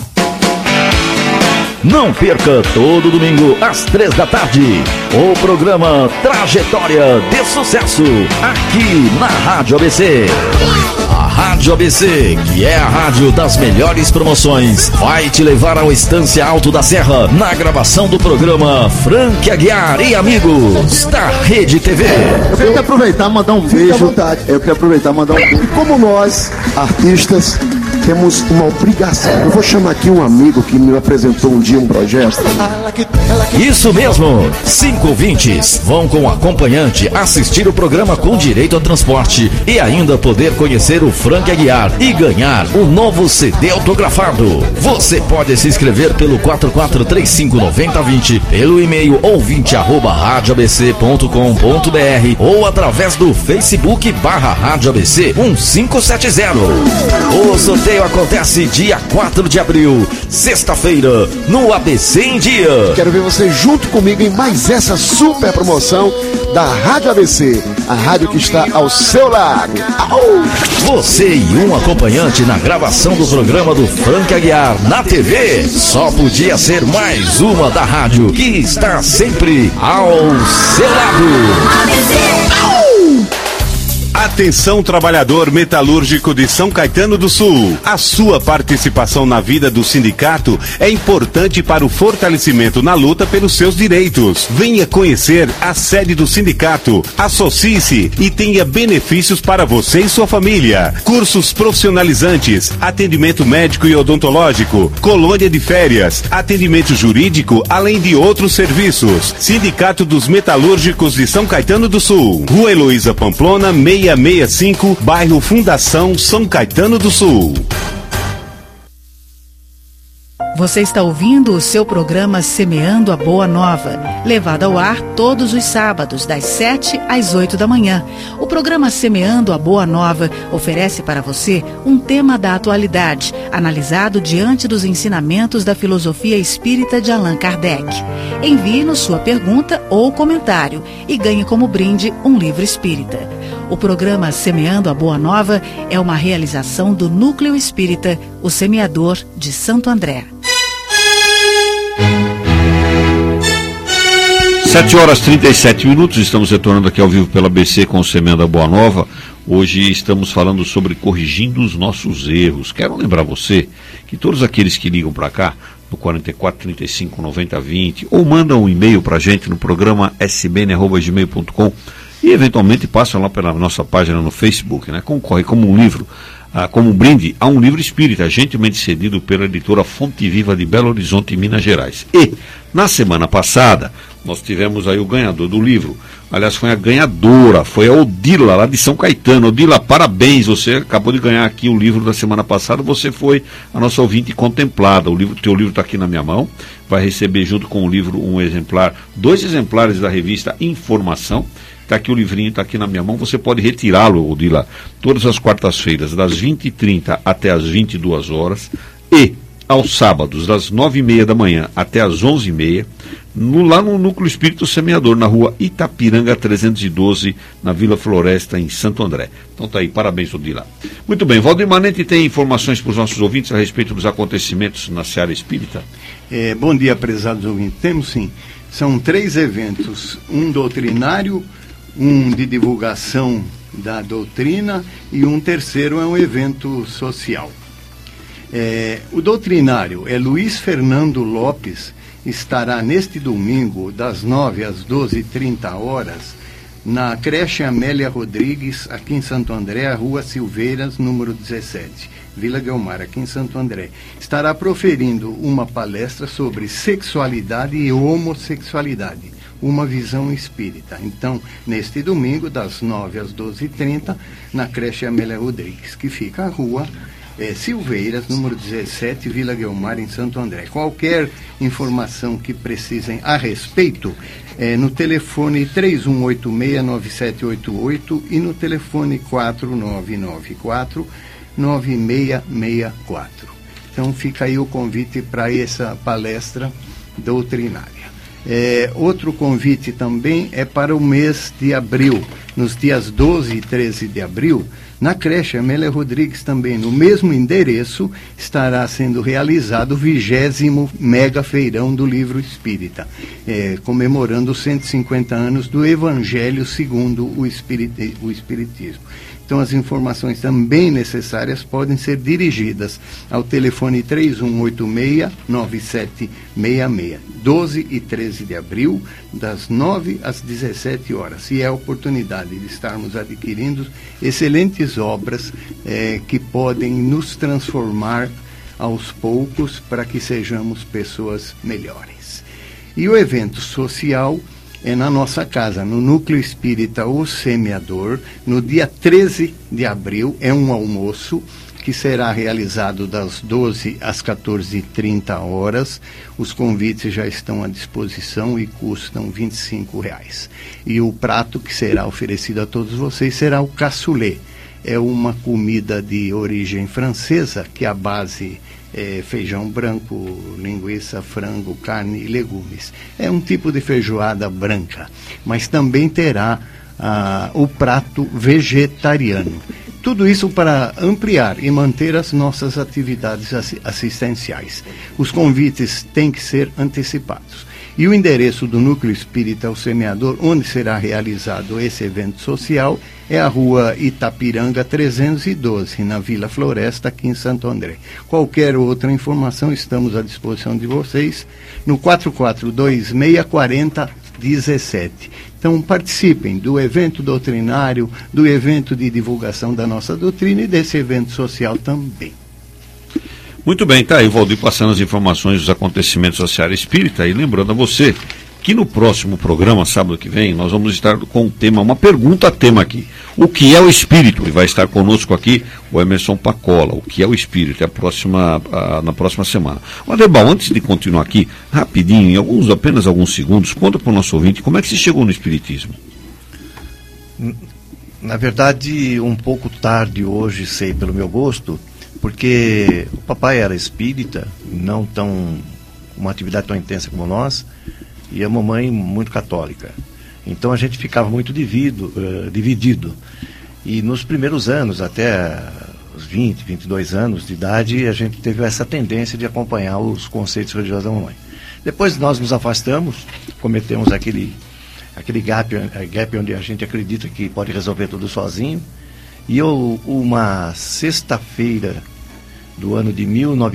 Não perca todo domingo às 3h o programa Trajetória de Sucesso, aqui na Rádio ABC. A Rádio ABC, que é a rádio das melhores promoções, vai te levar ao Estância Alto da Serra na gravação do programa Frank Aguiar e Amigos da Rede TV. Eu queria aproveitar e mandar um beijo. Eu queria aproveitar e mandar um beijo. Como nós, artistas, temos uma obrigação. Eu vou chamar aqui um amigo que me apresentou um dia um projeto. Isso mesmo, 5 ouvintes vão com acompanhante assistir o programa com direito ao transporte e ainda poder conhecer o Frank Aguiar e ganhar o novo CD autografado. Você pode se inscrever pelo 44359020, pelo e-mail ouvinte@radioabc.com.br ou através do Facebook /Rádio ABC 1570. O sorteio acontece dia 4 de abril, sexta-feira, no ABC em Dia. Quero ver você junto comigo em mais essa super promoção da Rádio ABC, a rádio que está ao seu lado. Você e um acompanhante na gravação do programa do Frank Aguiar na TV. Só podia ser mais uma da rádio que está sempre ao seu lado. Atenção, trabalhador metalúrgico de São Caetano do Sul. A sua participação na vida do sindicato é importante para o fortalecimento na luta pelos seus direitos. Venha conhecer a sede do sindicato. Associe-se e tenha benefícios para você e sua família. Cursos profissionalizantes, atendimento médico e odontológico, colônia de férias, atendimento jurídico, além de outros serviços. Sindicato dos Metalúrgicos de São Caetano do Sul. Rua Heloísa Pamplona, 665, bairro Fundação, São Caetano do Sul. Você está ouvindo o seu programa Semeando a Boa Nova, levado ao ar todos os sábados, das 7 às 8 da manhã. O programa Semeando a Boa Nova oferece para você um tema da atualidade, analisado diante dos ensinamentos da filosofia espírita de Allan Kardec. Envie-nos sua pergunta ou comentário e ganhe como brinde um livro espírita. O programa Semeando a Boa Nova é uma realização do Núcleo Espírita, o Semeador de Santo André. 7h37, estamos retornando aqui ao vivo pela ABC com o Semeando a Boa Nova. Hoje estamos falando sobre corrigindo os nossos erros. Quero lembrar você que todos aqueles que ligam para cá, no 44 35 90 20, ou mandam um e-mail para a gente no programa sbn@gmail.com e eventualmente passam lá pela nossa página no Facebook, né? Concorre como um livro, como um brinde a um livro espírita, gentilmente cedido pela editora Fonte Viva de Belo Horizonte, Minas Gerais. E, na semana passada, nós tivemos aí o ganhador do livro. Aliás, foi a ganhadora, foi a Odila, lá de São Caetano. Odila, parabéns, você acabou de ganhar aqui o livro da semana passada, você foi a nossa ouvinte contemplada. O teu livro está aqui na minha mão, vai receber junto com o livro um exemplar, 2 exemplares da revista Informação. Está aqui o livrinho, está aqui na minha mão, você pode retirá-lo, Odila, todas as quartas-feiras, das 20h30 até as 22 horas, e aos sábados, das 9h30 da manhã até as 11h30, lá no Núcleo Espírito Semeador, na rua Itapiranga 312, na Vila Floresta, em Santo André. Então tá aí, parabéns, Odila. Muito bem, Valdir Manente tem informações para os nossos ouvintes a respeito dos acontecimentos na Seara Espírita? Bom dia, prezados ouvintes. Temos sim, são 3 eventos, um doutrinário, um de divulgação da doutrina e um terceiro é um evento social. O doutrinário é Luiz Fernando Lopes, estará neste domingo das 9 às 12h30 na creche Amélia Rodrigues, aqui em Santo André, Rua Silveiras, número 17, Vila Guilmar, aqui em Santo André. Estará proferindo uma palestra sobre sexualidade e homossexualidade, uma visão espírita. Então, neste domingo, das 9 às 12h30, na creche Amélia Rodrigues, que fica a rua Silveiras, número 17, Vila Guilmar, em Santo André. Qualquer informação que precisem a respeito, no telefone 3186-9788 e no telefone 4994-9664. Então, fica aí o convite para essa palestra doutrinária. Outro convite também é para o mês de abril, nos dias 12 e 13 de abril, na creche Amélia Rodrigues também, no mesmo endereço, estará sendo realizado o 20º Mega Feirão do Livro Espírita, comemorando os 150 anos do Evangelho segundo o Espiritismo. Então, as informações também necessárias podem ser dirigidas ao telefone 3186-9766, 12 e 13 de abril, das 9 às 17 horas. E é a oportunidade de estarmos adquirindo excelentes obras que podem nos transformar aos poucos para que sejamos pessoas melhores. E o evento social é na nossa casa, no Núcleo Espírita O Semeador, no dia 13 de abril, é um almoço que será realizado das 12 às 14h30 horas. Os convites já estão à disposição e custam R$ 25. E o prato que será oferecido a todos vocês será o cassoulet. É uma comida de origem francesa, que a base é feijão branco, linguiça, frango, carne e legumes. É um tipo de feijoada branca, mas também terá o prato vegetariano. Tudo isso para ampliar e manter as nossas atividades assistenciais. Os convites têm que ser antecipados. E o endereço do Núcleo Espírita O Semeador, onde será realizado esse evento social, é a rua Itapiranga 312, na Vila Floresta, aqui em Santo André. Qualquer outra informação, estamos à disposição de vocês no 44264017. Então, participem do evento doutrinário, do evento de divulgação da nossa doutrina e desse evento social também. Muito bem, tá aí o Valdir passando as informações dos acontecimentos sociais espírita, e lembrando a você que no próximo programa, sábado que vem, nós vamos estar com um tema, uma pergunta-tema aqui. O que é o espírito? E vai estar conosco aqui o Emerson Pacola. O que é o espírito? É na próxima semana. Aderbal, antes de continuar aqui, rapidinho, em apenas alguns segundos, conta para o nosso ouvinte como é que você chegou no espiritismo. Na verdade, um pouco tarde hoje, sei pelo meu gosto, porque o papai era espírita, não tão uma atividade tão intensa como nós, e a mamãe muito católica. Então a gente ficava muito dividido. E nos primeiros anos, até os 20, 22 anos de idade, a gente teve essa tendência de acompanhar os conceitos religiosos da mamãe. Depois nós nos afastamos, cometemos aquele gap onde a gente acredita que pode resolver tudo sozinho. E uma sexta-feira do ano de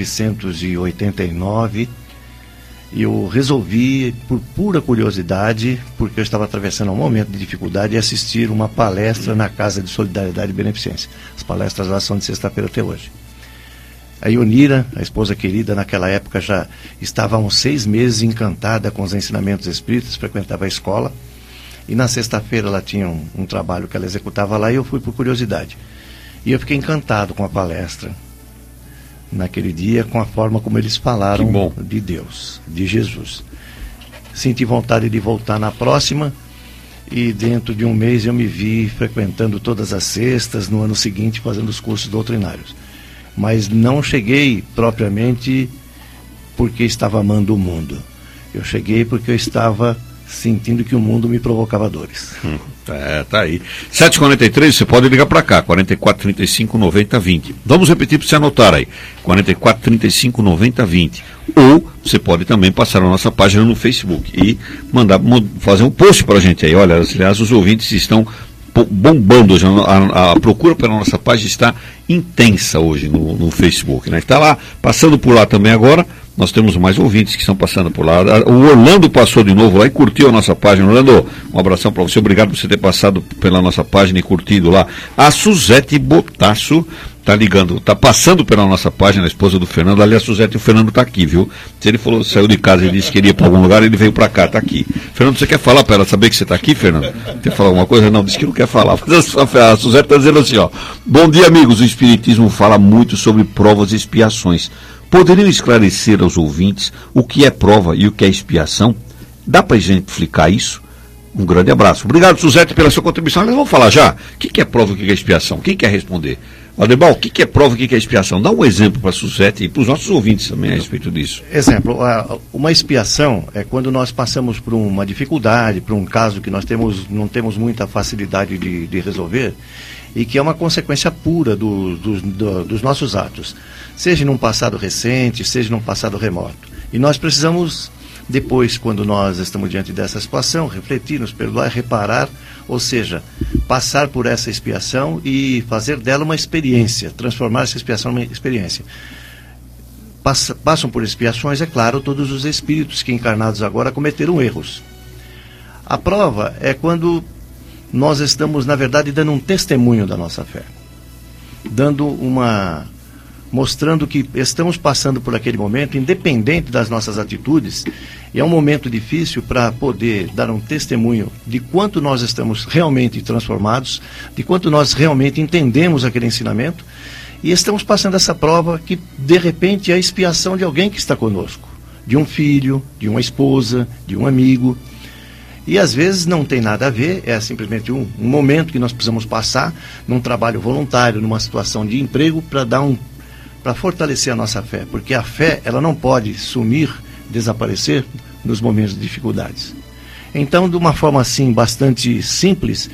1989, eu resolvi, por pura curiosidade, porque eu estava atravessando um momento de dificuldade, assistir uma palestra na Casa de Solidariedade e Beneficência. As palestras lá são de sexta-feira até hoje. A Ionira, a esposa querida, naquela época já estava há uns 6 meses encantada com os ensinamentos espíritas, frequentava a escola. E na sexta-feira ela tinha um trabalho que ela executava lá e eu fui por curiosidade. E eu fiquei encantado com a palestra naquele dia, com a forma como eles falaram de Deus, de Jesus. Senti vontade de voltar na próxima e dentro de um mês eu me vi frequentando todas as sextas, no ano seguinte fazendo os cursos doutrinários. Mas não cheguei propriamente porque estava amando o mundo. Eu cheguei porque eu estava sentindo que o mundo me provocava dores. Tá aí. 7h43, você pode ligar para cá, 4435-9020. Vamos repetir para você anotar aí, 4435-9020. Ou você pode também passar na nossa página no Facebook e fazer um post para a gente aí. Olha, aliás, os ouvintes estão bombando hoje. A procura pela nossa página está intensa hoje no Facebook, né? Está lá, passando por lá também agora. Nós temos mais ouvintes que estão passando por lá. O Orlando passou de novo lá e curtiu a nossa página. Orlando, um abração para você. Obrigado por você ter passado pela nossa página e curtido lá. A Suzete Botasso está passando pela nossa página, a esposa do Fernando. Aliás, a Suzete, o Fernando está aqui, viu? Se ele saiu de casa e disse que iria para algum lugar, ele veio para cá, está aqui. Fernando, você quer falar para ela saber que você está aqui, Fernando? Quer falar alguma coisa? Não, disse que não quer falar. Mas a Suzete está dizendo assim, ó. Bom dia, amigos. O Espiritismo fala muito sobre provas e expiações. Poderiam esclarecer aos ouvintes o que é prova e o que é expiação? Dá para exemplificar isso? Um grande abraço. Obrigado, Suzete, pela sua contribuição. Nós vamos falar já. O que é prova e o que é expiação? Quem quer responder? Aderbal, o que é prova e o que é expiação? Dá um exemplo para a Suzete e para os nossos ouvintes também a respeito disso. Exemplo, uma expiação é quando nós passamos por uma dificuldade, por um caso que nós não temos muita facilidade de resolver, e que é uma consequência pura dos nossos atos, seja num passado recente, seja num passado remoto. E nós precisamos, depois, quando nós estamos diante dessa situação, refletir, nos perdoar, reparar ou seja, passar por essa expiação e fazer dela uma experiência, transformar essa expiação numa experiência. Passam por expiações, é claro, todos os espíritos que encarnados agora cometeram erros. A prova é quando nós estamos, na verdade, dando um testemunho da nossa fé, mostrando que estamos passando por aquele momento, independente das nossas atitudes, e é um momento difícil para poder dar um testemunho de quanto nós estamos realmente transformados, de quanto nós realmente entendemos aquele ensinamento, e estamos passando essa prova que, de repente, é a expiação de alguém que está conosco, de um filho, de uma esposa, de um amigo. E às vezes não tem nada a ver, é simplesmente um momento que nós precisamos passar num trabalho voluntário, numa situação de emprego, para fortalecer a nossa fé, porque a fé ela não pode sumir, desaparecer nos momentos de dificuldades. Então, de uma forma assim bastante simples,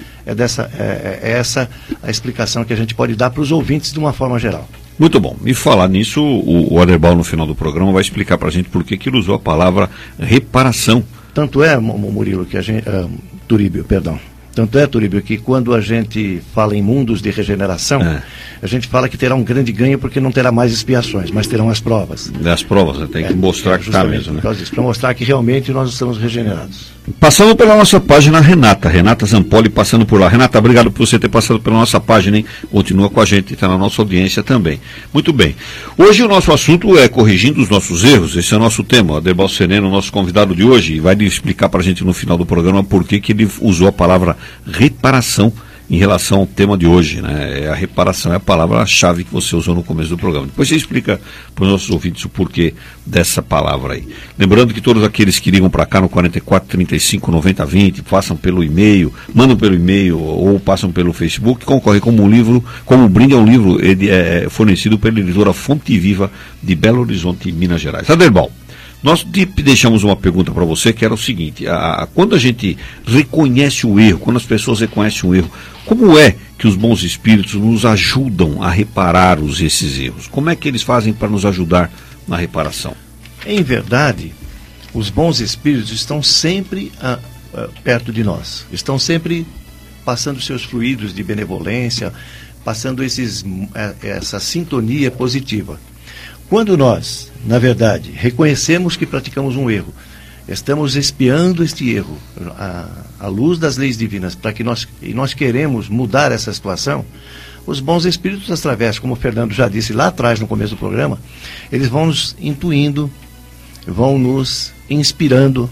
é essa a explicação que a gente pode dar para os ouvintes de uma forma geral. Muito bom. E falar nisso, o Aderbal no final do programa vai explicar para a gente por que ele usou a palavra reparação. Tanto é, Murilo, que a gente... Turíbio, perdão. Tanto é, Turíbio, que quando a gente fala em mundos de regeneração, a gente fala que terá um grande ganho porque não terá mais expiações, mas terão as provas. As provas, né? Tem que mostrar que está mesmo, né? Para mostrar que realmente nós estamos regenerados. Passando pela nossa página, Renata Zampoli passando por lá. Renata, obrigado por você ter passado pela nossa página, hein? Continua com a gente, está na nossa audiência também. Muito bem. Hoje o nosso assunto é corrigindo os nossos erros, esse é o nosso tema. O Aderbal Sereno, nosso convidado de hoje, vai explicar para a gente no final do programa por que ele usou a palavra reparação em relação ao tema de hoje, né? A reparação é a palavra-chave que você usou no começo do programa. Depois você explica para os nossos ouvintes o porquê dessa palavra aí. Lembrando que todos aqueles que ligam para cá no 44 35 90 20, passam pelo e-mail, mandam pelo e-mail ou passam pelo Facebook, concorrem como brinde a um livro fornecido pela editora Fonte Viva de Belo Horizonte, Minas Gerais. Aderbal, nós deixamos uma pergunta para você que era o seguinte: quando a gente reconhece o erro, quando as pessoas reconhecem o erro, como é que os bons espíritos nos ajudam a reparar esses erros? Como é que eles fazem para nos ajudar na reparação? Em verdade, os bons espíritos estão sempre perto de nós, estão sempre passando seus fluidos de benevolência, passando essa sintonia positiva. Quando nós, na verdade, reconhecemos que praticamos um erro, estamos expiando este erro à luz das leis divinas, e nós queremos mudar essa situação, os bons espíritos, através, como o Fernando já disse lá atrás no começo do programa, eles vão nos intuindo, vão nos inspirando,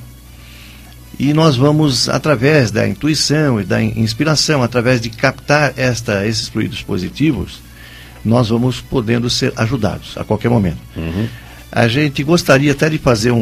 e nós vamos, através da intuição e da inspiração, através de captar esses fluidos positivos, nós vamos podendo ser ajudados a qualquer momento. A gente gostaria até de fazer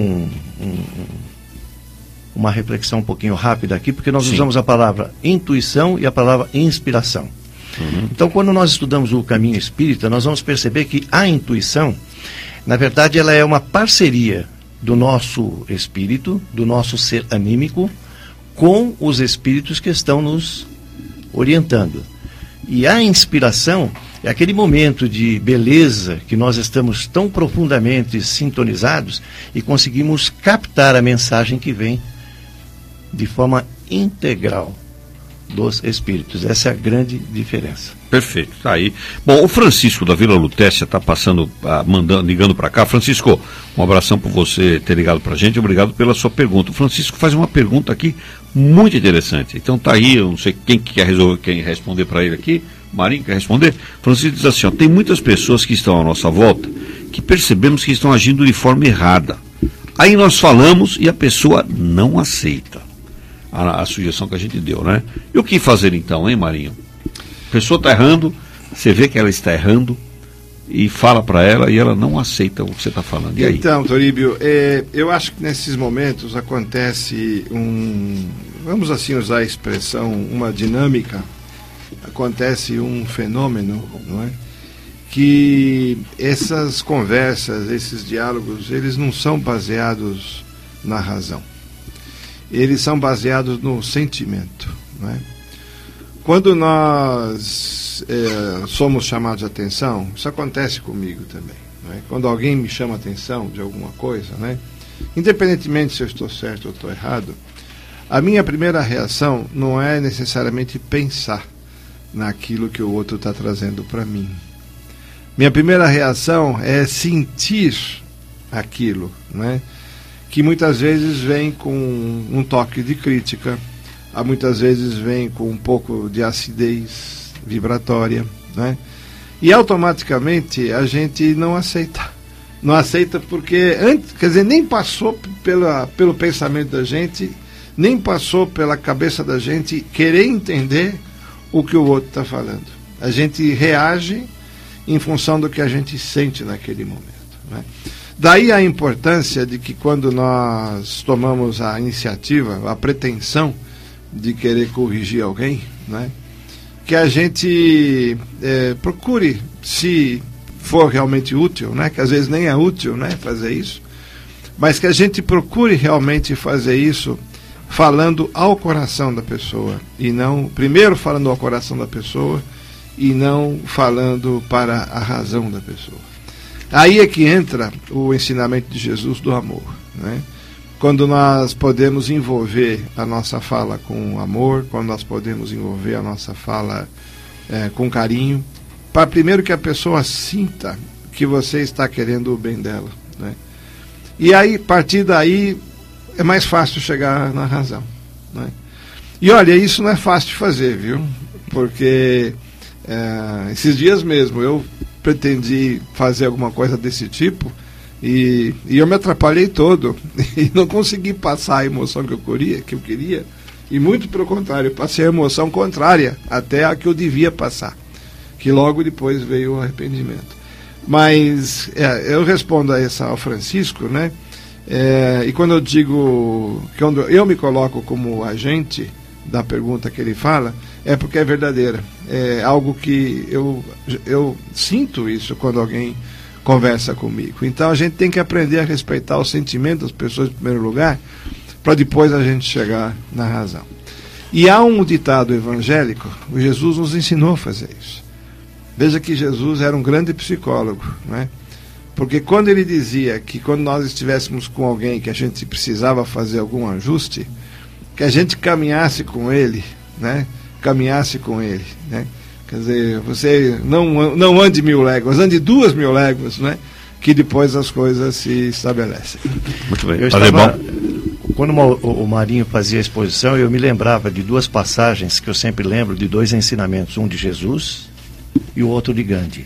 uma reflexão um pouquinho rápida aqui, porque nós usamos a palavra intuição e a palavra inspiração. Então, quando nós estudamos o caminho espírita, nós vamos perceber que a intuição, na verdade, ela é uma parceria do nosso espírito, do nosso ser anímico, com os espíritos que estão nos orientando. E a inspiração é aquele momento de beleza que nós estamos tão profundamente sintonizados e conseguimos captar a mensagem que vem de forma integral dos espíritos. Essa é a grande diferença. Perfeito, tá aí. Bom, o Francisco da Vila Lutécia está ligando para cá. Francisco, um abração por você ter ligado para a gente, obrigado pela sua pergunta. O Francisco faz uma pergunta aqui muito interessante. Então tá aí, eu não sei quem quer responder para ele aqui. Marinho quer responder? Francisco diz assim: tem muitas pessoas que estão à nossa volta que percebemos que estão agindo de forma errada. Aí nós falamos e a pessoa não aceita a sugestão que a gente deu, né? E o que fazer então, hein, Marinho? A pessoa está errando, você vê que ela está errando e fala para ela e ela não aceita o que você está falando. E aí? Então, Toríbio, eu acho que nesses momentos acontece vamos assim usar a expressão, uma dinâmica, acontece um fenômeno, não é? Que essas conversas, esses diálogos, eles não são baseados na razão. Eles são baseados no sentimento, não é? Quando nós somos chamados a atenção, isso acontece comigo também, não é? Quando alguém me chama a atenção de alguma coisa, né? Independentemente se eu estou certo ou estou errado, a minha primeira reação não é necessariamente pensar naquilo que o outro está trazendo para mim. Minha primeira reação é sentir aquilo, né? Que muitas vezes vem com um toque de crítica, muitas vezes vem com um pouco de acidez vibratória, né? E automaticamente a gente não aceita. Não aceita porque, quer dizer, nem passou pelo pensamento da gente, nem passou pela cabeça da gente querer entender o que o outro está falando. A gente reage em função do que a gente sente naquele momento, né? Daí a importância de que quando nós tomamos a iniciativa, a pretensão de querer corrigir alguém, né, que a gente procure, se for realmente útil, né, que às vezes nem é útil, né, fazer isso, mas que a gente procure realmente fazer isso falando ao coração da pessoa, e não, primeiro falando ao coração da pessoa, e não falando para a razão da pessoa. Aí é que entra o ensinamento de Jesus do amor, né? Quando nós podemos envolver a nossa fala com amor, quando nós podemos envolver a nossa fala com carinho, para primeiro que a pessoa sinta que você está querendo o bem dela, né? E aí, a partir daí, é mais fácil chegar na razão, né? E olha, isso não é fácil de fazer, viu? Porque esses dias mesmo eu pretendi fazer alguma coisa desse tipo e eu me atrapalhei todo e não consegui passar a emoção que eu queria, e muito pelo contrário, passei a emoção contrária até a que eu devia passar, que logo depois veio o arrependimento. Mas eu respondo ao Francisco, né? E quando eu digo, quando eu me coloco como agente da pergunta que ele fala, é porque é verdadeira. É algo que eu sinto isso quando alguém conversa comigo. Então a gente tem que aprender a respeitar os sentimentos das pessoas em primeiro lugar, para depois a gente chegar na razão. E há um ditado evangélico, o Jesus nos ensinou a fazer isso. Veja que Jesus era um grande psicólogo, né? Porque quando ele dizia que quando nós estivéssemos com alguém que a gente precisava fazer algum ajuste, que a gente caminhasse com ele, né? Caminhasse com ele, né? Quer dizer, você não ande 1000 léguas, ande 2000 léguas, né? Que depois as coisas se estabelecem. Muito bem. Quando o Marinho fazia a exposição, eu me lembrava de duas passagens que eu sempre lembro, de dois ensinamentos, um de Jesus e o outro de Gandhi.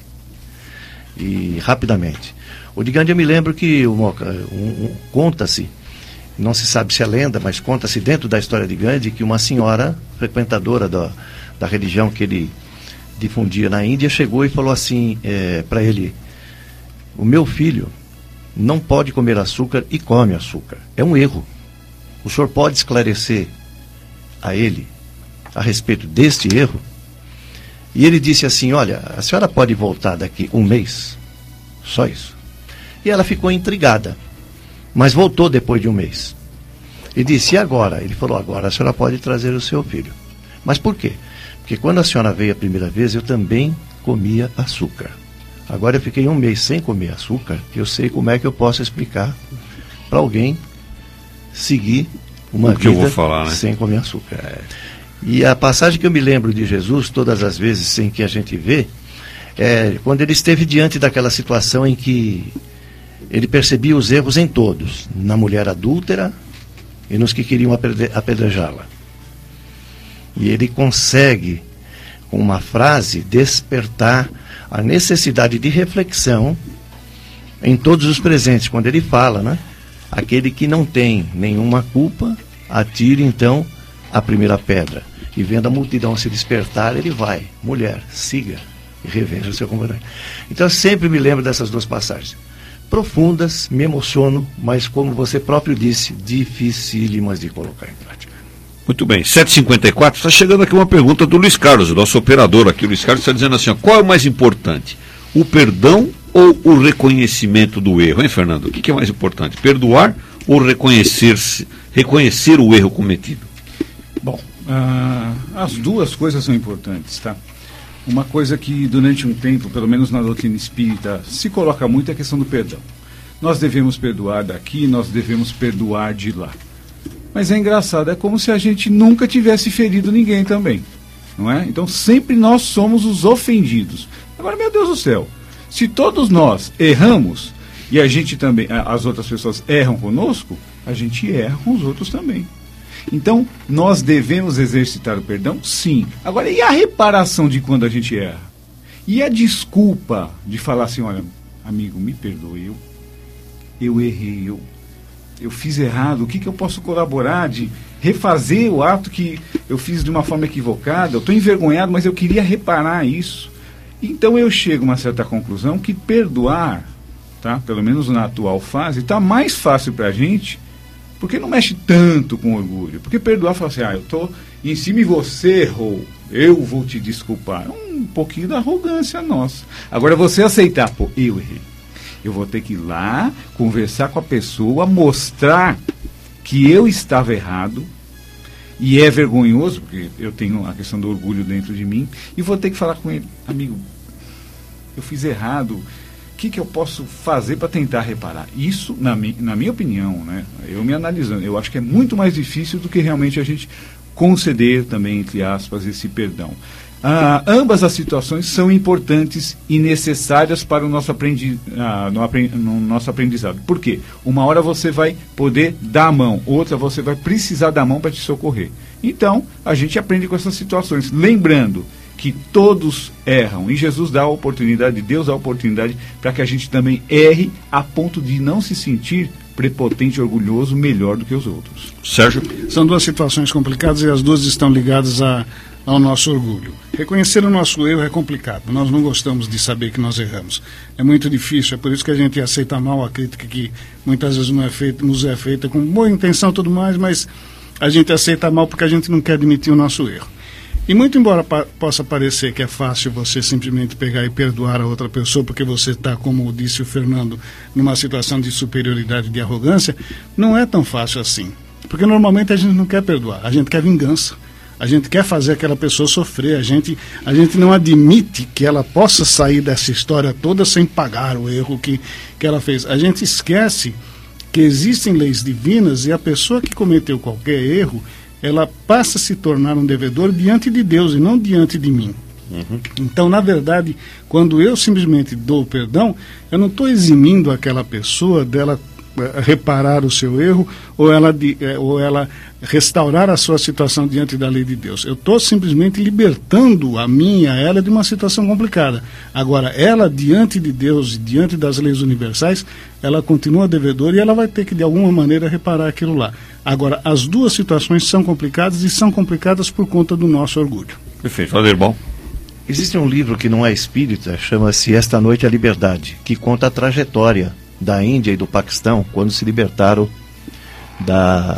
E rapidamente. O de Gandhi eu me lembro que conta-se, não se sabe se é lenda, mas conta-se dentro da história de Gandhi que uma senhora frequentadora da religião que ele difundia na Índia chegou e falou assim para ele: o meu filho não pode comer açúcar e come açúcar. É um erro. O senhor pode esclarecer a ele a respeito deste erro? E ele disse assim: olha, a senhora pode voltar daqui 1 mês? Só isso. E ela ficou intrigada, mas voltou depois de 1 mês. E disse: e agora? Ele falou: agora a senhora pode trazer o seu filho. Mas por quê? Porque quando a senhora veio a primeira vez, eu também comia açúcar. Agora eu fiquei 1 mês sem comer açúcar, que eu sei como é que eu posso explicar para alguém seguir uma vida sem comer açúcar. E a passagem que eu me lembro de Jesus, todas as vezes em que a gente vê, é quando ele esteve diante daquela situação em que ele percebia os erros em todos, na mulher adúltera e nos que queriam apedrejá-la. E ele consegue, com uma frase, despertar a necessidade de reflexão em todos os presentes, quando ele fala, né? Aquele que não tem nenhuma culpa, atire então a primeira pedra. E vendo a multidão se despertar, ele vai: mulher, siga e reveja o seu companheiro. Então eu sempre me lembro dessas duas passagens. Profundas, me emociono, mas como você próprio disse, dificílimas de colocar em prática. Muito bem, 7h54, está chegando aqui uma pergunta do Luiz Carlos, o nosso operador aqui. O Luiz Carlos está dizendo assim: ó, qual é o mais importante, o perdão ou o reconhecimento do erro, hein, Fernando? O que é mais importante, perdoar ou reconhecer o erro cometido? Bom, as duas coisas são importantes, tá? Uma coisa que durante um tempo, pelo menos na doutrina espírita, se coloca muito é a questão do perdão. Nós devemos perdoar daqui, nós devemos perdoar de lá. Mas é engraçado, é como se a gente nunca tivesse ferido ninguém também, não é? Então sempre nós somos os ofendidos. Agora, meu Deus do céu, se todos nós erramos e a gente também, as outras pessoas erram conosco, a gente erra com os outros também. Então, nós devemos exercitar o perdão? Sim. Agora, e a reparação de quando a gente erra? E a desculpa de falar assim, olha, amigo, me perdoe, eu errei, eu fiz errado, o que eu posso colaborar de refazer o ato que eu fiz de uma forma equivocada? Eu estou envergonhado, mas eu queria reparar isso. Então eu chego a uma certa conclusão que perdoar, tá? Pelo menos na atual fase, está mais fácil para a gente, porque não mexe tanto com orgulho. Porque perdoar, fala assim, eu estou em cima e você errou, eu vou te desculpar. Um pouquinho da arrogância nossa. Agora você aceitar, eu errei. Eu vou ter que ir lá, conversar com a pessoa, mostrar que eu estava errado, e é vergonhoso, porque eu tenho a questão do orgulho dentro de mim, e vou ter que falar com ele, amigo, eu fiz errado, o que eu posso fazer para tentar reparar? Isso, na minha opinião, né, eu me analisando, eu acho que é muito mais difícil do que realmente a gente conceder também, entre aspas, esse perdão. Ambas as situações são importantes e necessárias para o nosso aprendizado. Por quê? Uma hora você vai poder dar a mão, outra você vai precisar da mão para te socorrer. Então, a gente aprende com essas situações. Lembrando que todos erram e Jesus dá a oportunidade, Deus dá a oportunidade para que a gente também erre a ponto de não se sentir prepotente e orgulhoso melhor do que os outros. Sérgio? São duas situações complicadas e as duas estão ligadas ao nosso orgulho. Reconhecer o nosso erro é complicado. Nós não gostamos de saber que nós erramos. É muito difícil, é por isso que a gente aceita mal a crítica que muitas vezes nos é feita com boa intenção e tudo mais, mas a gente aceita mal porque a gente não quer admitir o nosso erro. E muito embora possa parecer que é fácil você simplesmente pegar e perdoar a outra pessoa porque você está, como disse o Fernando, numa situação de superioridade, de arrogância, não é tão fácil assim. Porque normalmente a gente não quer perdoar, a gente quer vingança. A gente quer fazer aquela pessoa sofrer, a gente não admite que ela possa sair dessa história toda sem pagar o erro que ela fez. A gente esquece que existem leis divinas e a pessoa que cometeu qualquer erro, ela passa a se tornar um devedor diante de Deus e não diante de mim. Então, na verdade, quando eu simplesmente dou o perdão, eu não estou eximindo aquela pessoa dela reparar o seu erro ou ela restaurar a sua situação diante da lei de Deus. Eu estou simplesmente libertando a mim e a ela de uma situação complicada. Agora, ela diante de Deus e diante das leis universais, ela continua devedora e ela vai ter que de alguma maneira reparar aquilo lá. Agora, as duas situações são complicadas e são complicadas por conta do nosso orgulho. Perfeito. Aderbal? Existe um livro que não é espírita, chama-se Esta Noite a Liberdade, que conta a trajetória da Índia e do Paquistão quando se libertaram da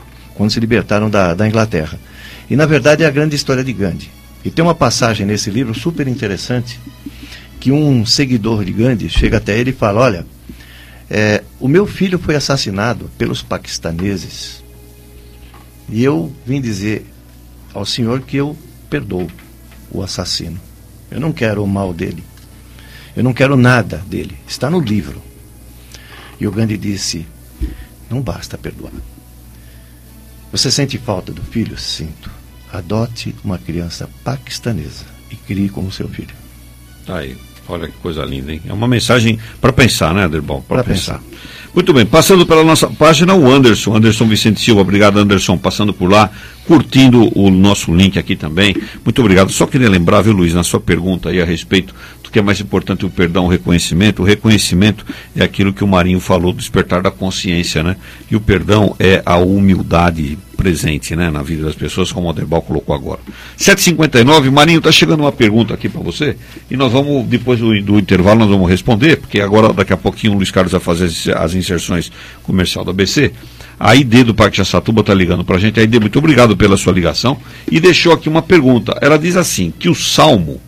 Inglaterra. E na verdade é a grande história de Gandhi. E tem uma passagem nesse livro super interessante que um seguidor de Gandhi chega até ele e fala: olha, o meu filho foi assassinado pelos paquistaneses e eu vim dizer ao senhor que eu perdoo o assassino. Eu não quero o mal dele, eu não quero nada dele, está no livro. E o Gandhi disse: não basta perdoar. Você sente falta do filho? Sinto. Adote uma criança paquistanesa e crie como seu filho. Aí, olha que coisa linda, hein? É uma mensagem para pensar, né, Aderbal? Para pensar. Muito bem, passando pela nossa página, o Anderson Vicente Silva. Obrigado, Anderson, passando por lá, curtindo o nosso link aqui também. Muito obrigado. Só queria lembrar, viu, Luiz, na sua pergunta aí a respeito do que é mais importante, o perdão, o reconhecimento. O reconhecimento é aquilo que o Marinho falou, do despertar da consciência, né? E o perdão é a humildade presente, né, na vida das pessoas, como o Aderbal colocou agora. 7h59, Marinho, está chegando uma pergunta aqui para você, e nós vamos, depois do intervalo, nós vamos responder, porque agora, daqui a pouquinho, o Luiz Carlos vai fazer as inserções comercial da ABC. A ID do Parque Jaçatuba está ligando para a gente. A ID, muito obrigado pela sua ligação, e deixou aqui uma pergunta. Ela diz assim, que o Salmo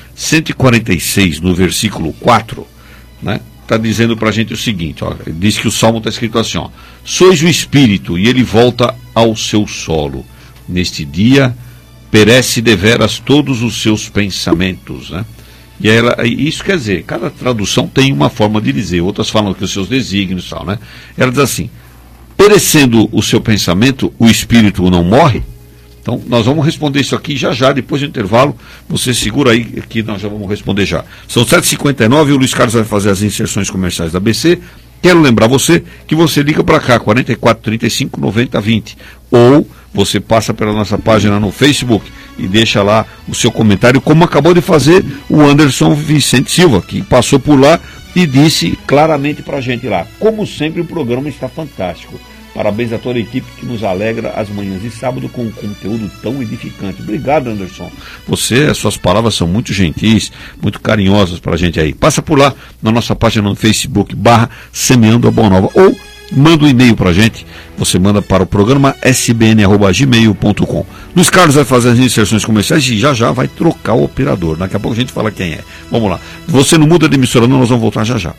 146, no versículo 4, né, está dizendo para a gente o seguinte, ó, diz que o Salmo está escrito assim, ó: sois o Espírito, e ele volta ao seu solo. Neste dia, perece deveras todos os seus pensamentos, né? E isso quer dizer, cada tradução tem uma forma de dizer, outras falam que os seus desígnios e tal, né? Ela diz assim: perecendo o seu pensamento, o espírito não morre? Então, nós vamos responder isso aqui já, depois do intervalo. Você segura aí que nós já vamos responder já. São 7h59 e o Luiz Carlos vai fazer as inserções comerciais da ABC. Quero lembrar você que você liga para cá, 4435 9020. Ou você passa pela nossa página no Facebook e deixa lá o seu comentário, como acabou de fazer o Anderson Vicente Silva, que passou por lá e disse claramente para a gente lá. Como sempre, o programa está fantástico. Parabéns a toda a equipe que nos alegra as manhãs de sábado com um conteúdo tão edificante. Obrigado, Anderson. As suas palavras são muito gentis, muito carinhosas para a gente aí. Passa por lá na nossa página no Facebook, /Semeando a Boa Nova, ou manda um e-mail para a gente. Você manda para o programa sbn@gmail.com. Luiz Carlos vai fazer as inserções comerciais e já vai trocar o operador. Daqui a pouco a gente fala quem é. Vamos lá. Você não muda de emissora não, nós vamos voltar já.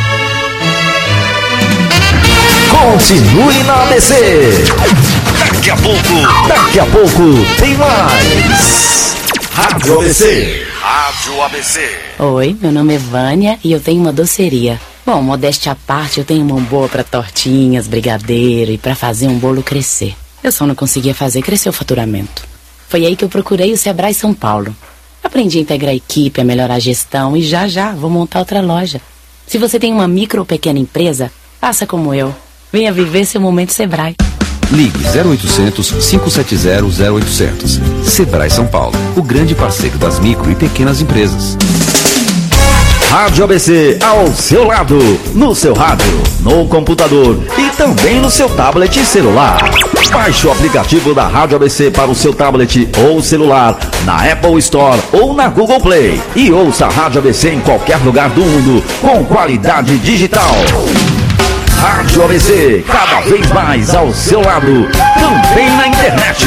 Continue na ABC. Daqui a pouco tem mais. Rádio ABC. Rádio ABC. Oi, meu nome é Vânia e eu tenho uma doceria. Bom, modéstia à parte, eu tenho mão boa pra tortinhas, brigadeiro e pra fazer um bolo crescer. Eu só não conseguia fazer crescer o faturamento. Foi aí que eu procurei o Sebrae São Paulo. Aprendi a integrar a equipe, a melhorar a gestão e já vou montar outra loja. Se você tem uma micro ou pequena empresa, faça como eu. Venha viver seu momento Sebrae. Ligue 0800 570 0800. Sebrae São Paulo, o grande parceiro das micro e pequenas empresas. Rádio ABC ao seu lado, no seu rádio, no computador e também no seu tablet e celular. Baixe o aplicativo da Rádio ABC para o seu tablet ou celular na Apple Store ou na Google Play e ouça a Rádio ABC em qualquer lugar do mundo com qualidade digital. Rádio ABC, cada vez mais ao seu lado, também na internet.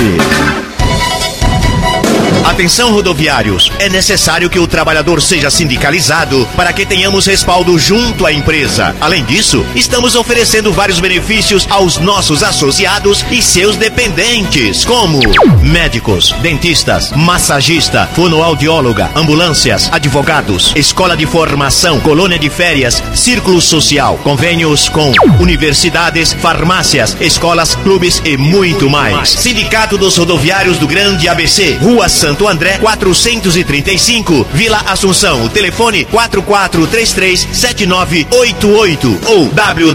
Atenção, rodoviários, é necessário que o trabalhador seja sindicalizado para que tenhamos respaldo junto à empresa. Além disso, estamos oferecendo vários benefícios aos nossos associados e seus dependentes, como médicos, dentistas, massagista, fonoaudióloga, ambulâncias, advogados, escola de formação, colônia de férias, círculo social, convênios com universidades, farmácias, escolas, clubes e muito mais. Sindicato dos Rodoviários do Grande ABC, Rua Santo André, 435, Vila Assunção. O telefone 4433-7988 ou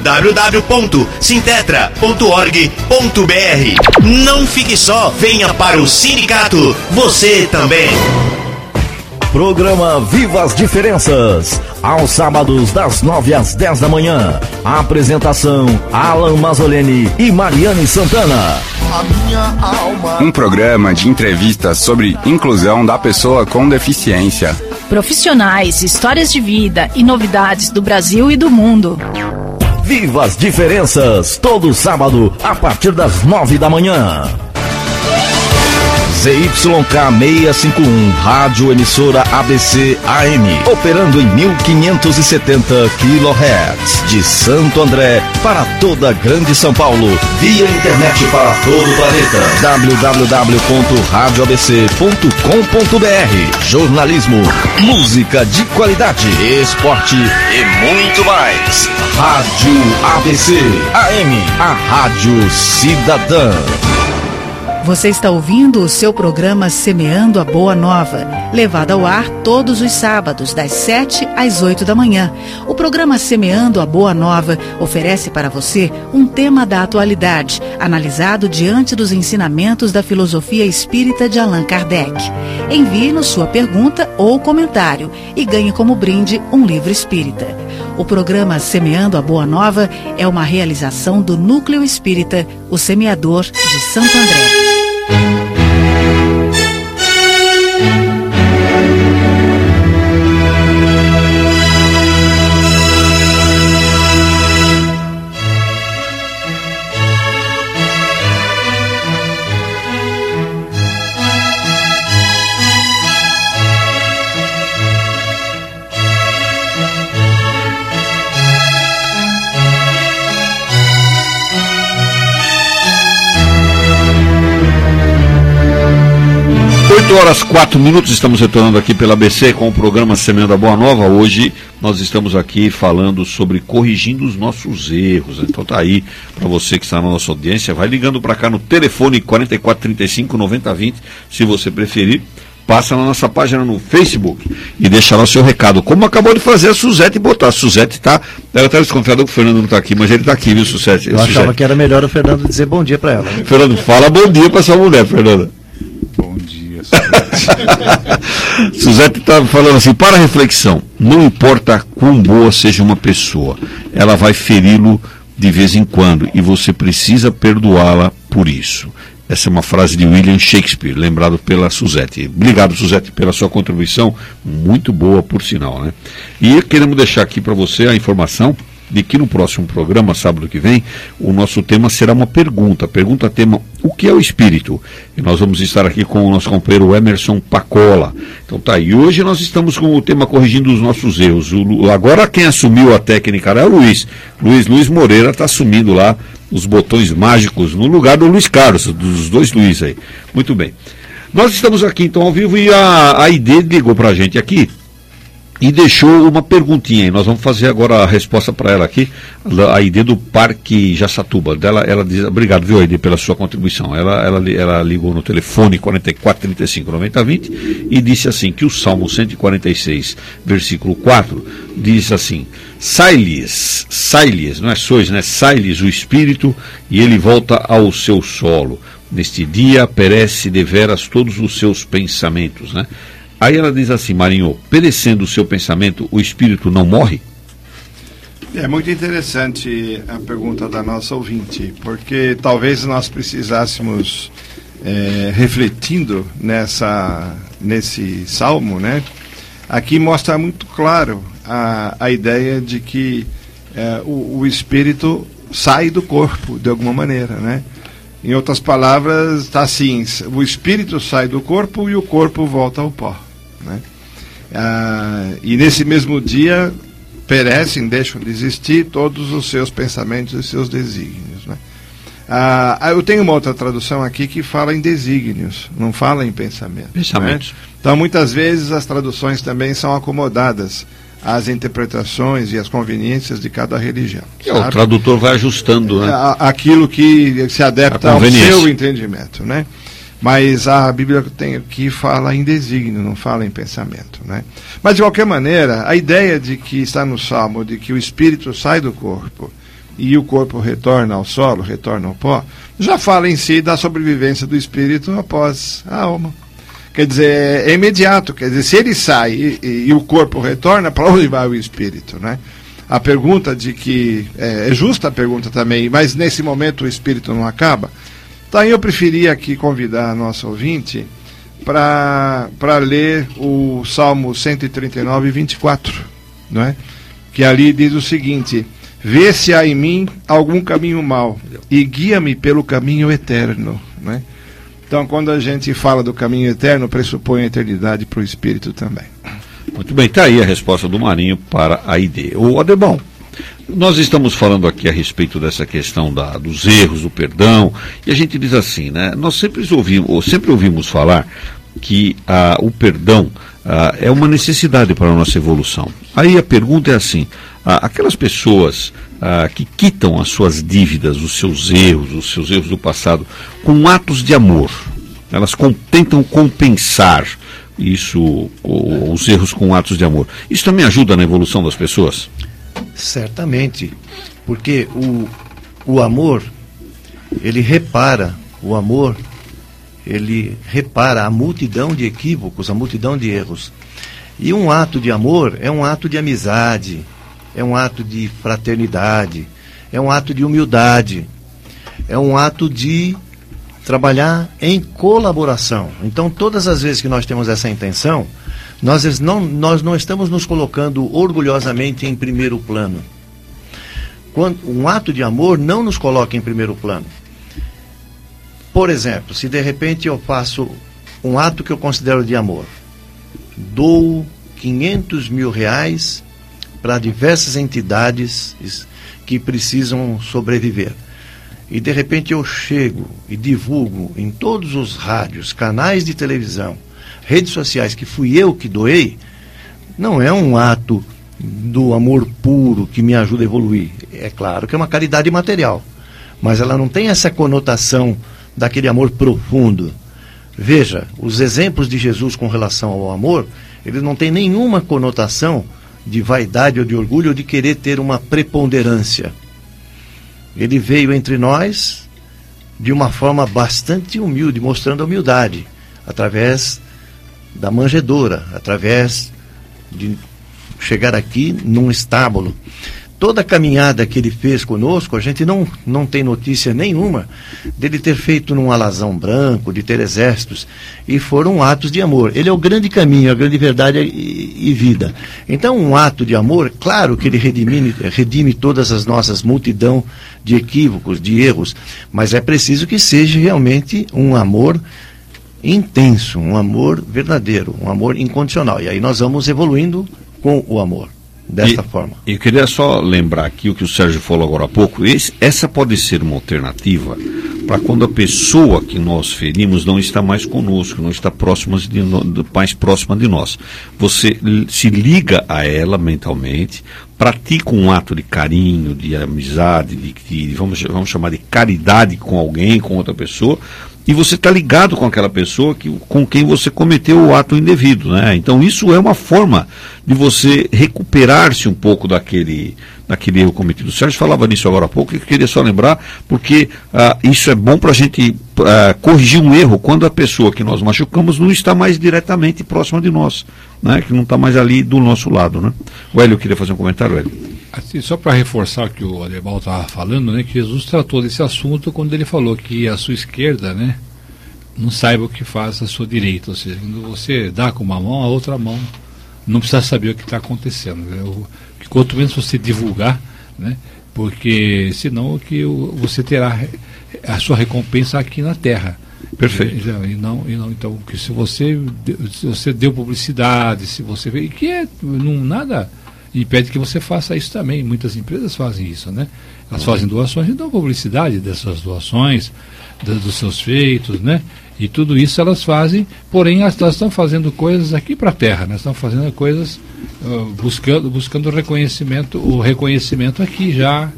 www.sintetra.org.br. Não fique só, venha para o sindicato, você também. Programa Viva as Diferenças, aos sábados das 9 às 10 da manhã. A apresentação Alan Mazzoleni e Mariane Santana. Um programa de entrevistas sobre inclusão da pessoa com deficiência. Profissionais, histórias de vida e novidades do Brasil e do mundo. Viva as Diferenças, todo sábado a partir das 9 da manhã. ZYK 651, Rádio Emissora ABC AM, operando em 1570 kHz, de Santo André para toda Grande São Paulo, via internet para todo o planeta, www.radioabc.com.br. Jornalismo, música de qualidade, esporte e muito mais. Rádio ABC AM, a Rádio Cidadã. Você está ouvindo o seu programa Semeando a Boa Nova, levado ao ar todos os sábados, das 7 às 8 da manhã. O programa Semeando a Boa Nova oferece para você um tema da atualidade, analisado diante dos ensinamentos da filosofia espírita de Allan Kardec. Envie-nos sua pergunta ou comentário e ganhe como brinde um livro espírita. O programa Semeando a Boa Nova é uma realização do Núcleo Espírita, o Semeador de Santo André. 8h04, estamos retornando aqui pela ABC com o programa Semeando a Boa Nova. Hoje nós estamos aqui falando sobre corrigindo os nossos erros. Então tá aí, para você que está na nossa audiência, vai ligando para cá no telefone 4435-9020, se você preferir. Passa na nossa página no Facebook e deixa lá o seu recado, como acabou de fazer a Suzete botar. A Suzete ela está desconfiada que o Fernando não está aqui, mas ele está aqui, viu, Suzete? Eu achava que era melhor o Fernando dizer bom dia para ela. Fernando, fala bom dia para sua mulher, Fernanda. Bom dia, Suzete. Suzete está falando assim, para reflexão, não importa quão boa seja uma pessoa, ela vai feri-lo de vez em quando e você precisa perdoá-la por isso. Essa é uma frase de William Shakespeare, lembrado pela Suzete. Obrigado, Suzete, pela sua contribuição, muito boa, por sinal, né? E queremos deixar aqui para você a informação de que no próximo programa, sábado que vem, o nosso tema será uma pergunta. Pergunta-tema, o que é o espírito? E nós vamos estar aqui com o nosso companheiro Emerson Pacola. Então tá, e hoje nós estamos com o tema corrigindo os nossos erros. Agora quem assumiu a técnica é o Luiz. Luiz Moreira está assumindo lá os botões mágicos no lugar do Luiz Carlos, dos dois Luiz aí. Muito bem. Nós estamos aqui então ao vivo e a ID ligou pra gente aqui e deixou uma perguntinha, e nós vamos fazer agora a resposta para ela aqui, a ID do Parque Jaçatuba. Ela diz, obrigado, viu, ID, pela sua contribuição. Ela ligou no telefone 4435-9020 e disse assim, que o Salmo 146, versículo 4, diz assim, sai-lhes, não é sois, né? Sai-lhes o espírito e ele volta ao seu solo. Neste dia perece deveras todos os seus pensamentos, né? Aí ela diz assim, Marinho, perecendo o seu pensamento, o espírito não morre? É muito interessante a pergunta da nossa ouvinte, porque talvez nós precisássemos, refletindo nesse salmo, né? Aqui mostra muito claro a ideia de que o espírito sai do corpo, de alguma maneira, né? Em outras palavras, está assim, o espírito sai do corpo e o corpo volta ao pó, né? E nesse mesmo dia perecem, deixam de existir todos os seus pensamentos e seus desígnios, né? Eu tenho uma outra tradução aqui que fala em desígnios, não fala em pensamentos. Né? Então muitas vezes as traduções também são acomodadas às interpretações e às conveniências de cada religião. O tradutor vai ajustando, né? Aquilo que se adapta ao seu entendimento, né? Mas a Bíblia que tem aqui fala em desígnio, não fala em pensamento, né? Mas de qualquer maneira, a ideia de que está no Salmo, de que o espírito sai do corpo e o corpo retorna ao solo, retorna ao pó, já fala em si da sobrevivência do espírito após a alma. Quer dizer, é imediato, quer dizer, se ele sai e o corpo retorna, para onde vai o espírito, né? A pergunta de que, é justa a pergunta também, mas nesse momento o espírito não acaba? Então eu preferia aqui convidar a nossa ouvinte para ler o Salmo 139, 24, não é? Que ali diz o seguinte, vê se há em mim algum caminho mau e guia-me pelo caminho eterno, né? Então, quando a gente fala do caminho eterno, pressupõe a eternidade para o espírito também. Muito bem, está aí a resposta do Marinho para a ID. O Adebão, nós estamos falando aqui a respeito dessa questão dos erros, do perdão, e a gente diz assim, né? Nós sempre ouvimos falar que o perdão é uma necessidade para a nossa evolução. Aí a pergunta é assim, aquelas pessoas que quitam as suas dívidas, os seus erros do passado, com atos de amor, elas tentam compensar os erros com atos de amor. Isso também ajuda na evolução das pessoas? Certamente, porque o amor, ele repara a multidão de equívocos, a multidão de erros. E um ato de amor é um ato de amizade, é um ato de fraternidade, é um ato de humildade, é um ato de trabalhar em colaboração. Então, todas as vezes que nós temos essa intenção, nós não estamos nos colocando orgulhosamente em primeiro plano. Um ato de amor não nos coloca em primeiro plano. Por exemplo, se de repente eu faço um ato que eu considero de amor, dou 500 mil reais para diversas entidades que precisam sobreviver. E de repente eu chego e divulgo em todos os rádios, canais de televisão, redes sociais, que fui eu que doei, não é um ato do amor puro que me ajuda a evoluir. É claro que é uma caridade material, mas ela não tem essa conotação daquele amor profundo. Veja, os exemplos de Jesus com relação ao amor, eles não têm nenhuma conotação de vaidade ou de orgulho ou de querer ter uma preponderância. Ele veio entre nós de uma forma bastante humilde, mostrando a humildade, através da manjedoura, através de chegar aqui num estábulo. Toda a caminhada que ele fez conosco, a gente não tem notícia nenhuma dele ter feito num alazão branco, de ter exércitos, e foram atos de amor. Ele é o grande caminho, a grande verdade e vida. Então, um ato de amor, claro que ele redime todas as nossas multidão de equívocos, de erros, mas é preciso que seja realmente um amor intenso, um amor verdadeiro, um amor incondicional. E aí nós vamos evoluindo com o amor. Desta forma. Eu queria só lembrar aqui o que o Sérgio falou agora há pouco. Essa pode ser uma alternativa para quando a pessoa que nós ferimos não está mais conosco, não está mais próxima de nós. Você se liga a ela mentalmente, pratica um ato de carinho, de amizade, vamos chamar de caridade com alguém, com outra pessoa, e você está ligado com aquela pessoa com quem você cometeu o ato indevido, né? Então isso é uma forma de você recuperar-se um pouco daquele erro cometido. O Sérgio falava nisso agora há pouco, e eu queria só lembrar, porque isso é bom para a gente corrigir um erro quando a pessoa que nós machucamos não está mais diretamente próxima de nós, né? Que não está mais ali do nosso lado, né? O Hélio queria fazer um comentário, Hélio? Assim, só para reforçar o que o Aderbal estava falando, né, que Jesus tratou desse assunto quando ele falou que a sua esquerda, né, não saiba o que faz a sua direita. Ou seja, quando você dá com uma mão, a outra mão não precisa saber o que está acontecendo, né? Que quanto menos você divulgar, né, porque senão você terá a sua recompensa aqui na terra. Perfeito. E não, então, que se você deu publicidade, se você vê, que nada impede que você faça isso também. Muitas empresas fazem isso, né? Elas fazem doações e dão publicidade dessas doações, dos seus feitos, né? E tudo isso elas fazem, porém elas estão fazendo coisas aqui para a terra, né? Estão fazendo coisas buscando o reconhecimento aqui já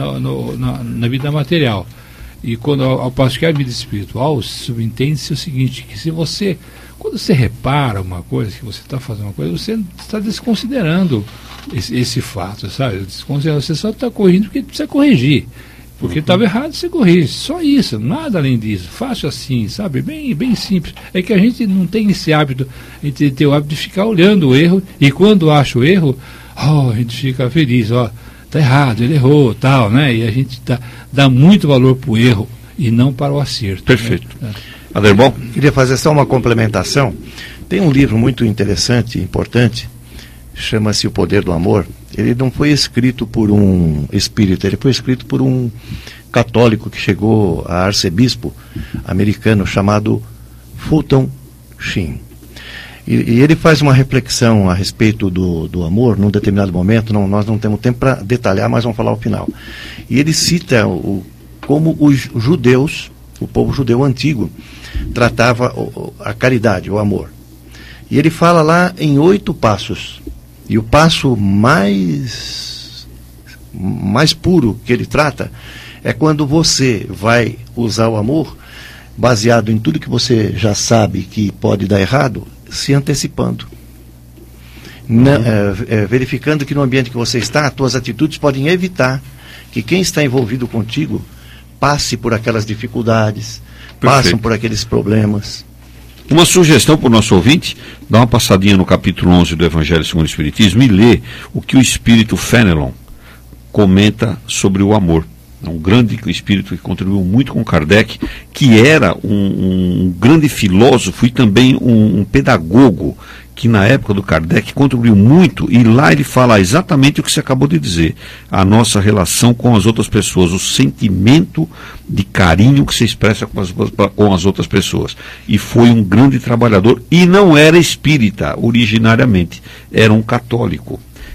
na vida material. E ao passo que a vida espiritual subentende-se o seguinte, que quando você repara uma coisa, que você está fazendo uma coisa, você está desconsiderando esse fato, sabe? Você só está corrigindo porque precisa corrigir. Porque estava errado, você corrige. Só isso, nada além disso. Fácil assim, sabe? Bem simples. É que a gente não tem esse hábito, a gente tem o hábito de ficar olhando o erro, e quando acha o erro, a gente fica feliz, está errado, ele errou, tal, né? E a gente dá muito valor para o erro e não para o acerto. Perfeito. Né? Aderbal? Queria fazer só uma complementação. Tem um livro muito interessante, importante, chama-se O Poder do Amor. Ele não foi escrito por um espírita, ele foi escrito por um católico que chegou a arcebispo americano chamado Fulton Sheen. E ele faz uma reflexão a respeito do amor num determinado momento. Nós não temos tempo para detalhar, mas vamos falar ao final. E ele cita como os judeus, o povo judeu antigo, tratava a caridade, o amor. E ele fala lá em 8 passos. E o passo mais puro que ele trata é quando você vai usar o amor baseado em tudo que você já sabe que pode dar errado, se antecipando. Verificando que no ambiente que você está, as tuas atitudes podem evitar que quem está envolvido contigo passe por aquelas dificuldades, passem por aqueles problemas. Uma sugestão para o nosso ouvinte: dá uma passadinha no capítulo 11 do Evangelho segundo o Espiritismo e lê o que o espírito Fenelon comenta sobre o amor. É um grande espírito que contribuiu muito com Kardec, que era um grande filósofo e também um pedagogo, que na época do Kardec contribuiu muito, e lá ele fala exatamente o que você acabou de dizer: a nossa relação com as outras pessoas, o sentimento de carinho que se expressa com as outras pessoas. E foi um grande trabalhador, e não era espírita originariamente, era um católico.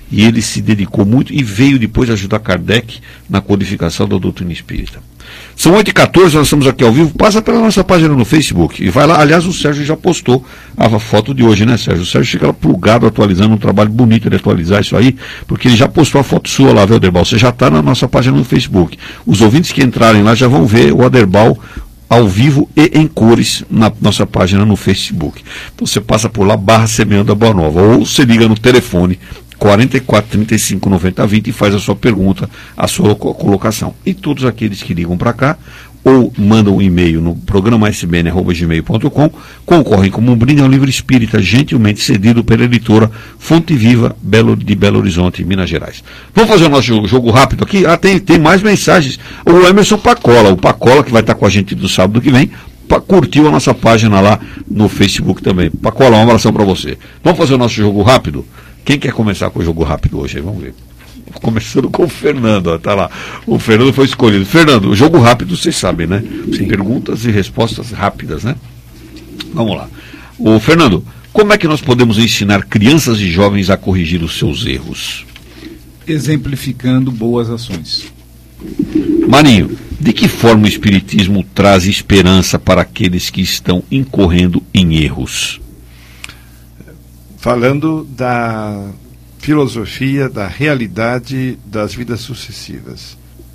e ele se dedicou muito e veio depois ajudar Kardec na codificação da doutrina espírita. São 8h14, nós estamos aqui ao vivo. Passa pela nossa página no Facebook e vai lá. Aliás, o Sérgio já postou a foto de hoje, né, Sérgio? O Sérgio fica lá plugado, atualizando, um trabalho bonito de atualizar isso aí, porque ele já postou a foto sua lá, viu, Aderbal? Você já está na nossa página no Facebook. Os ouvintes que entrarem lá já vão ver o Aderbal ao vivo e em cores na nossa página no Facebook. Então você passa por lá, /Semeando a Boa Nova, ou você liga no telefone 44 35 90 20 e faz a sua pergunta, a sua colocação. E todos aqueles que ligam para cá ou mandam um e-mail no programa sbn@gmail.com concorrem como um brinde ao livro espírita gentilmente cedido pela editora Fonte Viva de Belo Horizonte, Minas Gerais. Vamos fazer o nosso jogo rápido aqui? Tem mais mensagens. O Emerson Pacola, que vai estar com a gente no sábado que vem, curtiu a nossa página lá no Facebook também. Pacola, um abração para você. Vamos fazer o nosso jogo rápido? Quem quer começar com o jogo rápido hoje? Vamos ver. Começando com o Fernando, ó, tá lá. O Fernando foi escolhido. Fernando, o jogo rápido, vocês sabem, né? Sim. Perguntas e respostas rápidas, né? Vamos lá. O Fernando, como é que nós podemos ensinar crianças e jovens a corrigir os seus erros? Exemplificando boas ações. Marinho, de que forma o Espiritismo traz esperança para aqueles que estão incorrendo em erros? Falando da filosofia, da realidade das vidas sucessivas.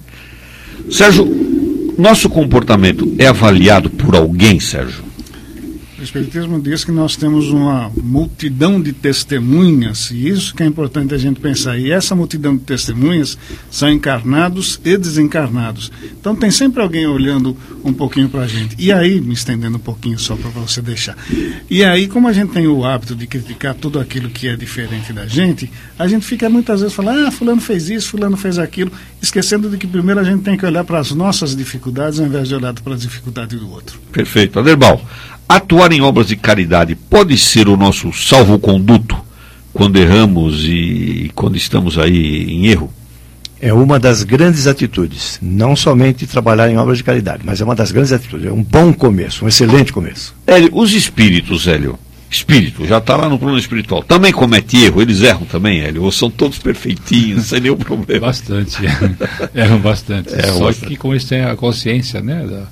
Sérgio, nosso comportamento é avaliado por alguém, Sérgio? O Espiritismo diz que nós temos uma multidão de testemunhas, e isso que é importante a gente pensar. E essa multidão de testemunhas são encarnados e desencarnados. Então tem sempre alguém olhando um pouquinho para a gente. E aí, me estendendo um pouquinho só para você deixar. E aí, como a gente tem o hábito de criticar tudo aquilo que é diferente da gente, a gente fica muitas vezes falando, fulano fez isso, fulano fez aquilo, esquecendo de que primeiro a gente tem que olhar para as nossas dificuldades ao invés de olhar para as dificuldades do outro. Perfeito. Aderbal, atuar em obras de caridade pode ser o nosso salvo-conduto quando erramos e quando estamos aí em erro? É uma das grandes atitudes, não somente trabalhar em obras de caridade, mas é uma das grandes atitudes, é um bom começo, um excelente começo. Hélio, os espíritos, espírito, já está lá no plano espiritual, também comete erro, eles erram também, Hélio, ou são todos perfeitinhos, sem nenhum problema? Bastante, erram bastante, só bastante. Que como eles têm a consciência, né,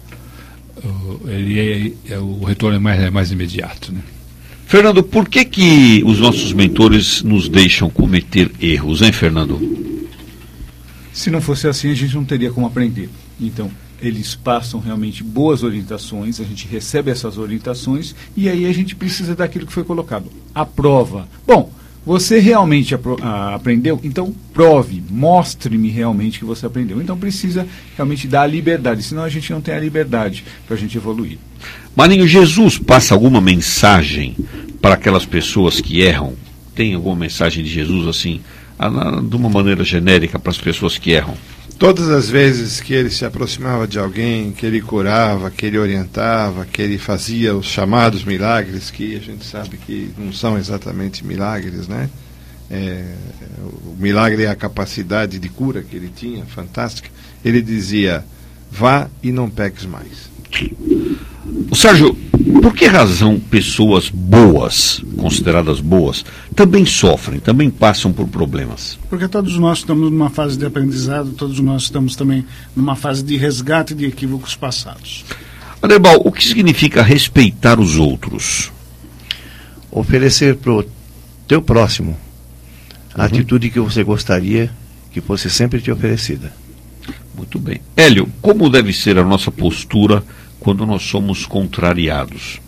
o retorno é mais imediato, né? Fernando, por que os nossos mentores nos deixam cometer erros, hein, Fernando? Se não fosse assim, a gente não teria como aprender. Então, eles passam realmente boas orientações, a gente recebe essas orientações e aí a gente precisa daquilo que foi colocado. A prova. Bom, você realmente aprendeu? Então prove, mostre-me realmente que você aprendeu. Então precisa realmente dar a liberdade, senão a gente não tem a liberdade para a gente evoluir. Marinho, Jesus passa alguma mensagem para aquelas pessoas que erram? Tem alguma mensagem de Jesus assim, de uma maneira genérica para as pessoas que erram? Todas as vezes que ele se aproximava de alguém, que ele curava, que ele orientava, que ele fazia os chamados milagres, que a gente sabe que não são exatamente milagres, né? O milagre é a capacidade de cura que ele tinha, fantástica. Ele dizia, vá e não peques mais. Sérgio, por que razão pessoas boas, consideradas boas, também sofrem, também passam por problemas? Porque todos nós estamos numa fase de aprendizado, todos nós estamos também numa fase de resgate de equívocos passados. Aderbal, o que significa respeitar os outros? Oferecer para o teu próximo a atitude que você gostaria que fosse sempre te oferecida. Muito bem. Hélio, como deve ser a nossa postura quando nós somos contrariados?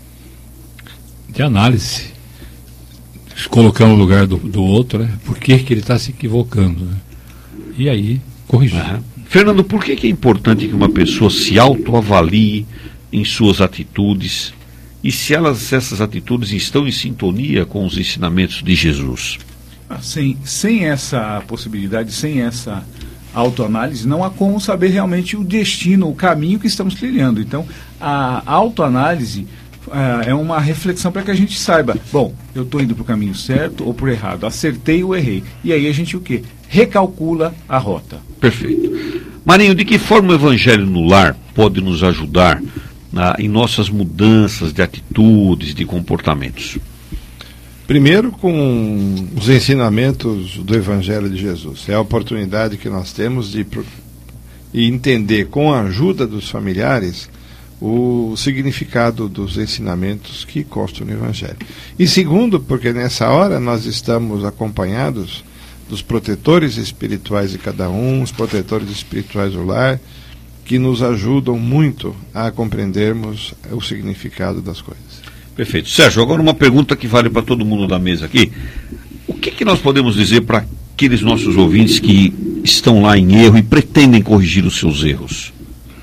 De análise. Se colocar no lugar do outro, né? Por que ele está se equivocando, né? E aí, corrigir. Fernando, por que é importante que uma pessoa se autoavalie em suas atitudes e se essas atitudes estão em sintonia com os ensinamentos de Jesus? Sem essa possibilidade, sem essa autoanálise, não há como saber realmente o destino, o caminho que estamos trilhando. Então, a autoanálise é uma reflexão para que a gente saiba, bom, eu estou indo para o caminho certo ou para o errado, acertei ou errei. E aí a gente o quê? Recalcula a rota. Perfeito. Marinho, de que forma o Evangelho no Lar pode nos ajudar em nossas mudanças de atitudes, de comportamentos? Primeiro, com os ensinamentos do Evangelho de Jesus. É a oportunidade que nós temos de entender, com a ajuda dos familiares, o significado dos ensinamentos que constam no Evangelho. E segundo, porque nessa hora nós estamos acompanhados dos protetores espirituais de cada um, os protetores espirituais do lar, que nos ajudam muito a compreendermos o significado das coisas. Perfeito. Sérgio, agora uma pergunta que vale para todo mundo da mesa aqui. O que nós podemos dizer para aqueles nossos ouvintes que estão lá em erro e pretendem corrigir os seus erros?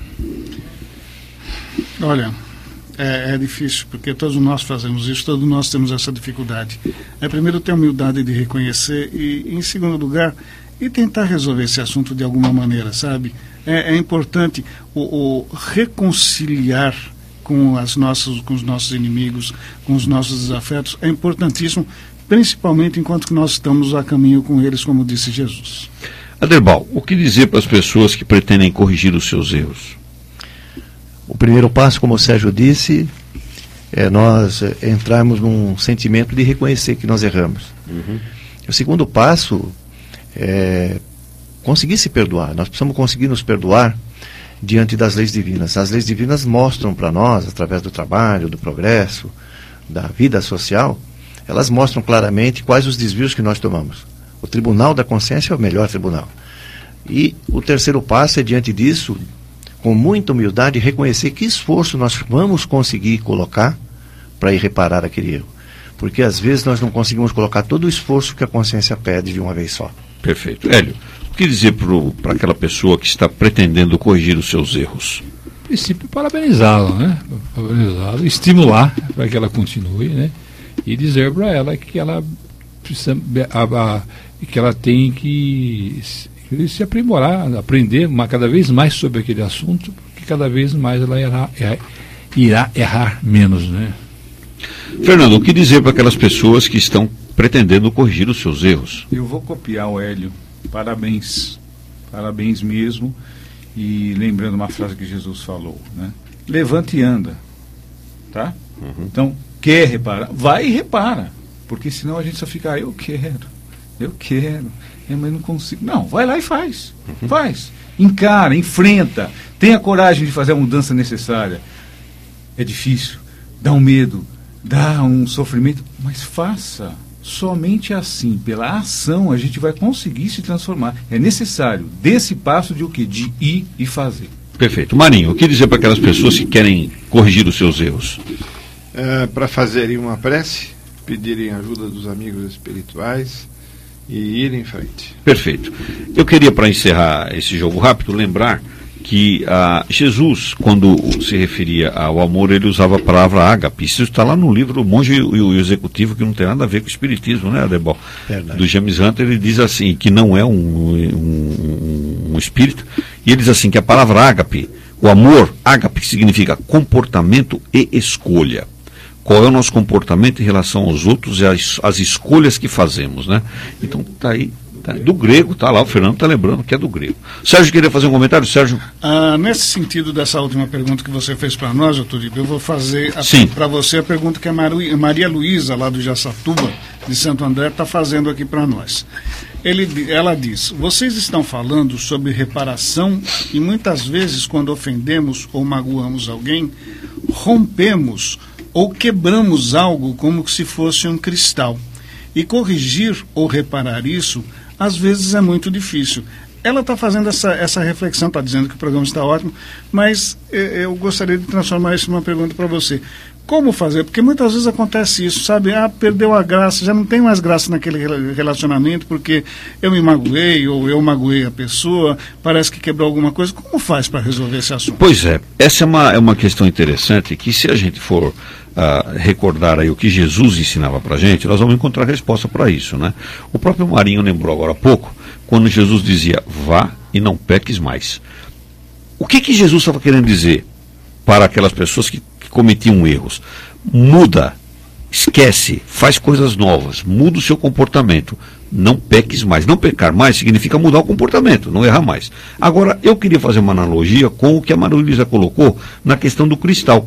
Olha, é difícil, porque todos nós fazemos isso, todos nós temos essa dificuldade. Primeiro, ter a humildade de reconhecer e, em segundo lugar, e tentar resolver esse assunto de alguma maneira, sabe? É importante o reconciliar com os nossos inimigos, com os nossos desafetos, é importantíssimo, principalmente enquanto que nós estamos a caminho com eles, como disse Jesus. Aderbal, o que dizer para as pessoas que pretendem corrigir os seus erros? O primeiro passo, como o Sérgio disse, é nós entrarmos num sentimento de reconhecer que nós erramos. O segundo passo é conseguir se perdoar. Nós precisamos conseguir nos perdoar diante das leis divinas. As leis divinas mostram para nós, através do trabalho, do progresso, da vida social, elas mostram claramente quais os desvios que nós tomamos. O tribunal da consciência é o melhor tribunal. E o terceiro passo é, diante disso, com muita humildade, reconhecer que esforço nós vamos conseguir colocar para ir reparar aquele erro. Porque às vezes nós não conseguimos colocar todo o esforço que a consciência pede de uma vez só. Perfeito. Hélio, o que dizer para aquela pessoa que está pretendendo corrigir os seus erros? Em princípio, parabenizá-la, né? Parabenizá-la, estimular para que ela continue, né? E dizer para ela que ela precisa, que ela tem que se aprimorar, aprender cada vez mais sobre aquele assunto, porque cada vez mais ela irá errar menos, né? Fernando, o que dizer para aquelas pessoas que estão pretendendo corrigir os seus erros? Eu vou copiar o Hélio. Parabéns. Parabéns mesmo. E lembrando uma frase que Jesus falou, né? Levanta e anda. Tá? Então, quer reparar? Vai e repara. Porque senão a gente só fica, eu quero. Mas não consigo. Não, vai lá e faz. Faz. Encara, enfrenta. Tenha coragem de fazer a mudança necessária. É difícil. Dá um medo. Dá um sofrimento. Mas faça. Somente assim, pela ação, a gente vai conseguir se transformar. É necessário desse passo de o quê? De ir e fazer. Perfeito. Marinho, o que dizer para aquelas pessoas que querem corrigir os seus erros? Para fazerem uma prece, pedirem ajuda dos amigos espirituais e ir em frente. Perfeito. Eu queria, para encerrar esse jogo rápido, lembrar que Jesus, quando se referia ao amor, ele usava a palavra ágape. Isso está lá no livro O Monge e o Executivo, que não tem nada a ver com o espiritismo, né, Adebal? Do James Hunter. Ele diz assim, que não é um espírito, e ele diz assim, que a palavra ágape, o amor, ágape, significa comportamento e escolha. Qual é o nosso comportamento em relação aos outros e as escolhas que fazemos, né? Então, está aí. Do grego, tá lá, o Fernando está lembrando que é do grego. Sérgio, queria fazer um comentário, Sérgio? Nesse sentido dessa última pergunta que você fez para nós, doutor Ibe, eu vou fazer para você a pergunta que a Maria Luísa, lá do Jaçatuba, de Santo André, está fazendo aqui para nós. Ela diz, vocês estão falando sobre reparação e muitas vezes quando ofendemos ou magoamos alguém, rompemos ou quebramos algo como se fosse um cristal. E corrigir ou reparar isso às vezes é muito difícil. Ela está fazendo essa reflexão, está dizendo que o programa está ótimo, mas eu gostaria de transformar isso numa pergunta para você. Como fazer? Porque muitas vezes acontece isso, sabe? Perdeu a graça, já não tem mais graça naquele relacionamento, porque eu me magoei, ou eu magoei a pessoa, parece que quebrou alguma coisa. Como faz para resolver esse assunto? Pois é, essa é uma questão interessante, que se a gente for recordar aí o que Jesus ensinava para a gente, nós vamos encontrar resposta para isso, né? O próprio Marinho lembrou agora há pouco, quando Jesus dizia, vá e não peques mais. O que Jesus estava querendo dizer para aquelas pessoas que cometiam erros? Muda, esquece, faz coisas novas, muda o seu comportamento, não peques mais. Não pecar mais significa mudar o comportamento, não errar mais. Agora, eu queria fazer uma analogia com o que a Maria Luísa colocou na questão do cristal.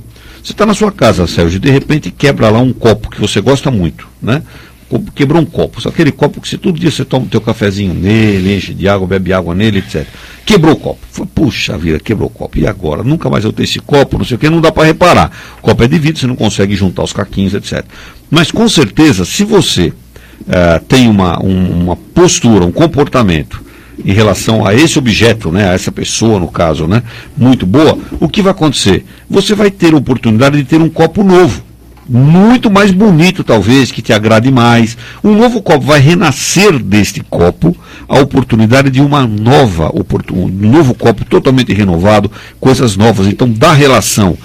Você está na sua casa, Sérgio, e de repente quebra lá um copo que você gosta muito, né? Quebrou um copo, só aquele copo que todo dia você toma o teu cafezinho nele, enche de água, bebe água nele, etc. Quebrou o copo. Puxa vida, quebrou o copo. E agora? Nunca mais eu tenho esse copo, não sei o que, não dá para reparar. O copo é de vidro, você não consegue juntar os caquinhos, etc. Mas com certeza, se você tem uma postura, um comportamento em relação a esse objeto, né, a essa pessoa no caso, né, muito boa, o que vai acontecer? Você vai ter a oportunidade de ter um copo novo, muito mais bonito talvez, que te agrade mais. Um novo copo vai renascer deste copo, a oportunidade de uma nova um novo copo totalmente renovado, coisas novas. Então, da relação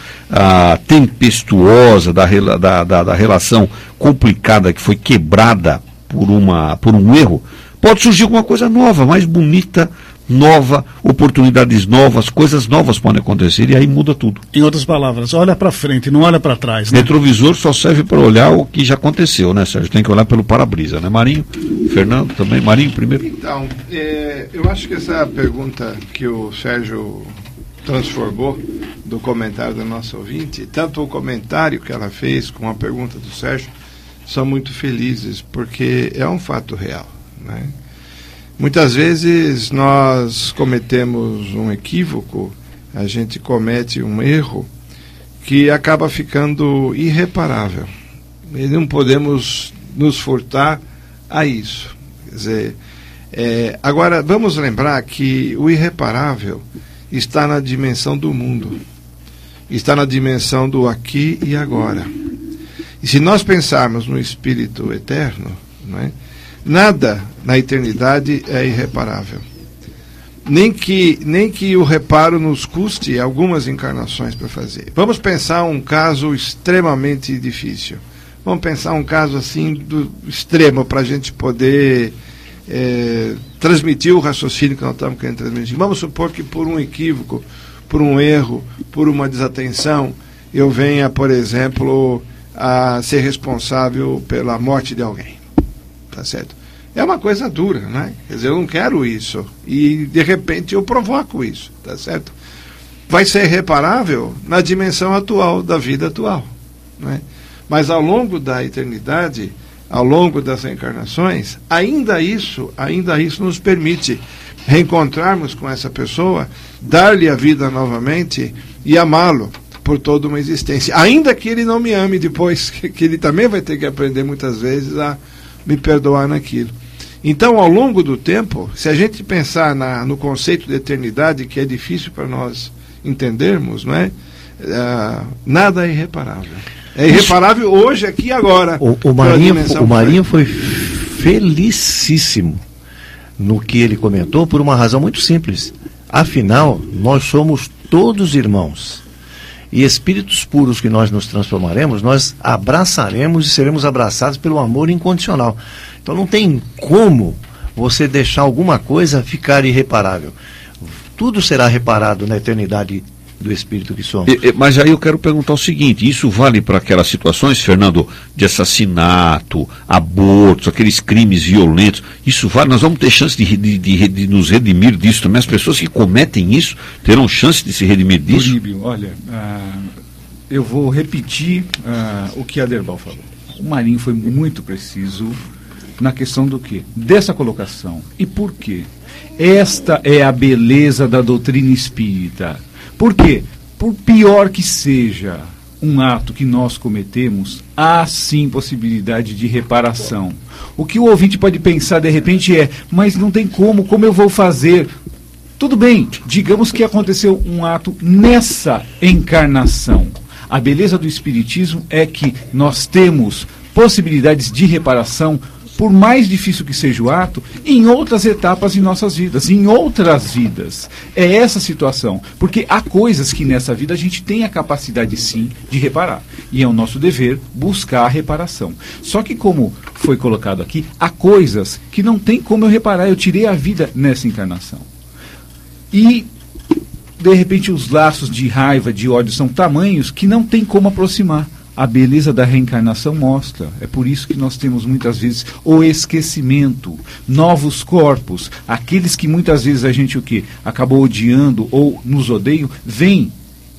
tempestuosa, da relação complicada que foi quebrada por um erro, pode surgir alguma coisa nova, mais bonita, nova, oportunidades novas, coisas novas podem acontecer e aí muda tudo. Em outras palavras, olha para frente, não olha para trás. Né? Retrovisor só serve para olhar o que já aconteceu, né, Sérgio? Tem que olhar pelo para-brisa, né, Marinho? Fernando também. Marinho primeiro. Então, eu acho que essa pergunta que o Sérgio transformou do comentário da nossa ouvinte, tanto o comentário que ela fez com a pergunta do Sérgio, são muito felizes, porque é um fato real, né? Muitas vezes nós cometemos um equívoco, a gente comete um erro que acaba ficando irreparável. E não podemos nos furtar a isso. Quer dizer, agora, vamos lembrar que o irreparável está na dimensão do mundo, está na dimensão do aqui e agora. E se nós pensarmos no Espírito eterno, né, nada na eternidade é irreparável. Nem que o reparo nos custe algumas encarnações para fazer. Vamos pensar um caso extremamente difícil. Vamos pensar um caso assim do extremo para a gente poder transmitir o raciocínio que nós estamos querendo transmitir. Vamos supor que por um equívoco, por um erro, por uma desatenção, eu venha, por exemplo, a ser responsável pela morte de alguém. Tá certo? É uma coisa dura, né? Quer dizer, eu não quero isso. E, de repente, eu provoco isso, tá certo? Vai ser reparável na dimensão atual, da vida atual, né? Mas, ao longo da eternidade, ao longo das reencarnações, ainda isso nos permite reencontrarmos com essa pessoa, dar-lhe a vida novamente e amá-lo por toda uma existência. Ainda que ele não me ame depois, que ele também vai ter que aprender muitas vezes a me perdoar naquilo. Então, ao longo do tempo, se a gente pensar no conceito de eternidade, que é difícil para nós entendermos, não é? Nada é irreparável. É irreparável hoje, aqui e agora. O Marinho foi felicíssimo no que ele comentou, por uma razão muito simples. Afinal, nós somos todos irmãos. E espíritos puros que nós nos transformaremos, nós abraçaremos e seremos abraçados pelo amor incondicional. Então não tem como você deixar alguma coisa ficar irreparável. Tudo será reparado na eternidade do espírito que somos. Mas aí eu quero perguntar o seguinte: isso vale para aquelas situações, Fernando, de assassinato, abortos, aqueles crimes violentos? Isso vale? Nós vamos ter chance de nos redimir disso também? As pessoas que cometem isso terão chance de se redimir disso? Euríbio, olha, eu vou repetir o que a Aderbal falou. O Marinho foi muito preciso na questão do quê? Dessa colocação. E por quê? Esta é a beleza da doutrina espírita. Por quê? Por pior que seja um ato que nós cometemos, há sim possibilidade de reparação. O que o ouvinte pode pensar de repente mas não tem como eu vou fazer? Tudo bem, digamos que aconteceu um ato nessa encarnação. A beleza do Espiritismo é que nós temos possibilidades de reparação, por mais difícil que seja o ato, em outras etapas em nossas vidas, em outras vidas. É essa situação. Porque há coisas que nessa vida a gente tem a capacidade, sim, de reparar. E é o nosso dever buscar a reparação. Só que, como foi colocado aqui, há coisas que não tem como eu reparar. Eu tirei a vida nessa encarnação. E, de repente, os laços de raiva, de ódio são tamanhos que não tem como aproximar. A beleza da reencarnação mostra. É por isso que nós temos muitas vezes o esquecimento, novos corpos, aqueles que muitas vezes a gente acabou odiando ou nos odeiam, vêm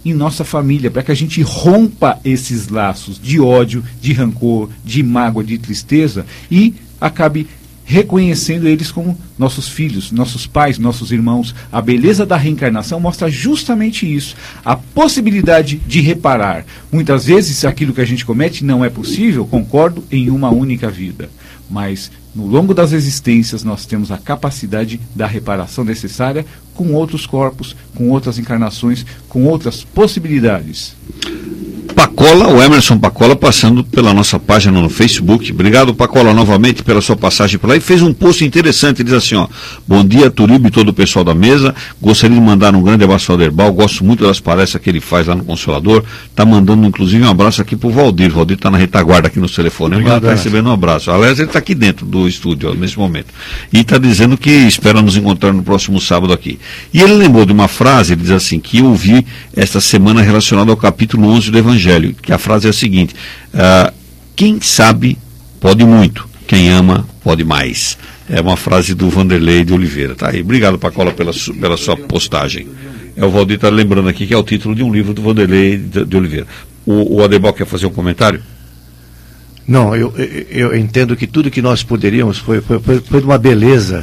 em nossa família, para que a gente rompa esses laços de ódio, de rancor, de mágoa, de tristeza e acabe reconhecendo eles como nossos filhos, nossos pais, nossos irmãos. A beleza da reencarnação mostra justamente isso, a possibilidade de reparar. Muitas vezes aquilo que a gente comete não é possível, concordo, em uma única vida. Mas no longo das existências nós temos a capacidade da reparação necessária com outros corpos, com outras encarnações, com outras possibilidades. Pacola, o Emerson Pacola, passando pela nossa página no Facebook. Obrigado, Pacola, novamente pela sua passagem por lá. E fez um post interessante, ele diz assim, ó: bom dia, Turibo e todo o pessoal da mesa. Gostaria de mandar um grande abraço ao Aderbal. Gosto muito das palestras que ele faz lá no Consolador. Está mandando, inclusive, um abraço aqui pro Valdir. O Valdir está na retaguarda aqui no telefone. Ele está recebendo um abraço. Aliás, ele está aqui dentro do estúdio, ó, nesse momento. E está dizendo que espera nos encontrar no próximo sábado aqui. E ele lembrou de uma frase, ele diz assim, que eu ouvi esta semana relacionada ao capítulo 11 do Evangelho, que a frase é a seguinte: quem sabe pode muito, quem ama pode mais. É uma frase do Vanderlei de Oliveira. Tá aí. Obrigado, Pacola, pela sua postagem. O Valdir está lembrando aqui que é o título de um livro do Vanderlei de Oliveira. O Aderbal quer fazer um comentário? Não, eu entendo que tudo que nós poderíamos foi de uma beleza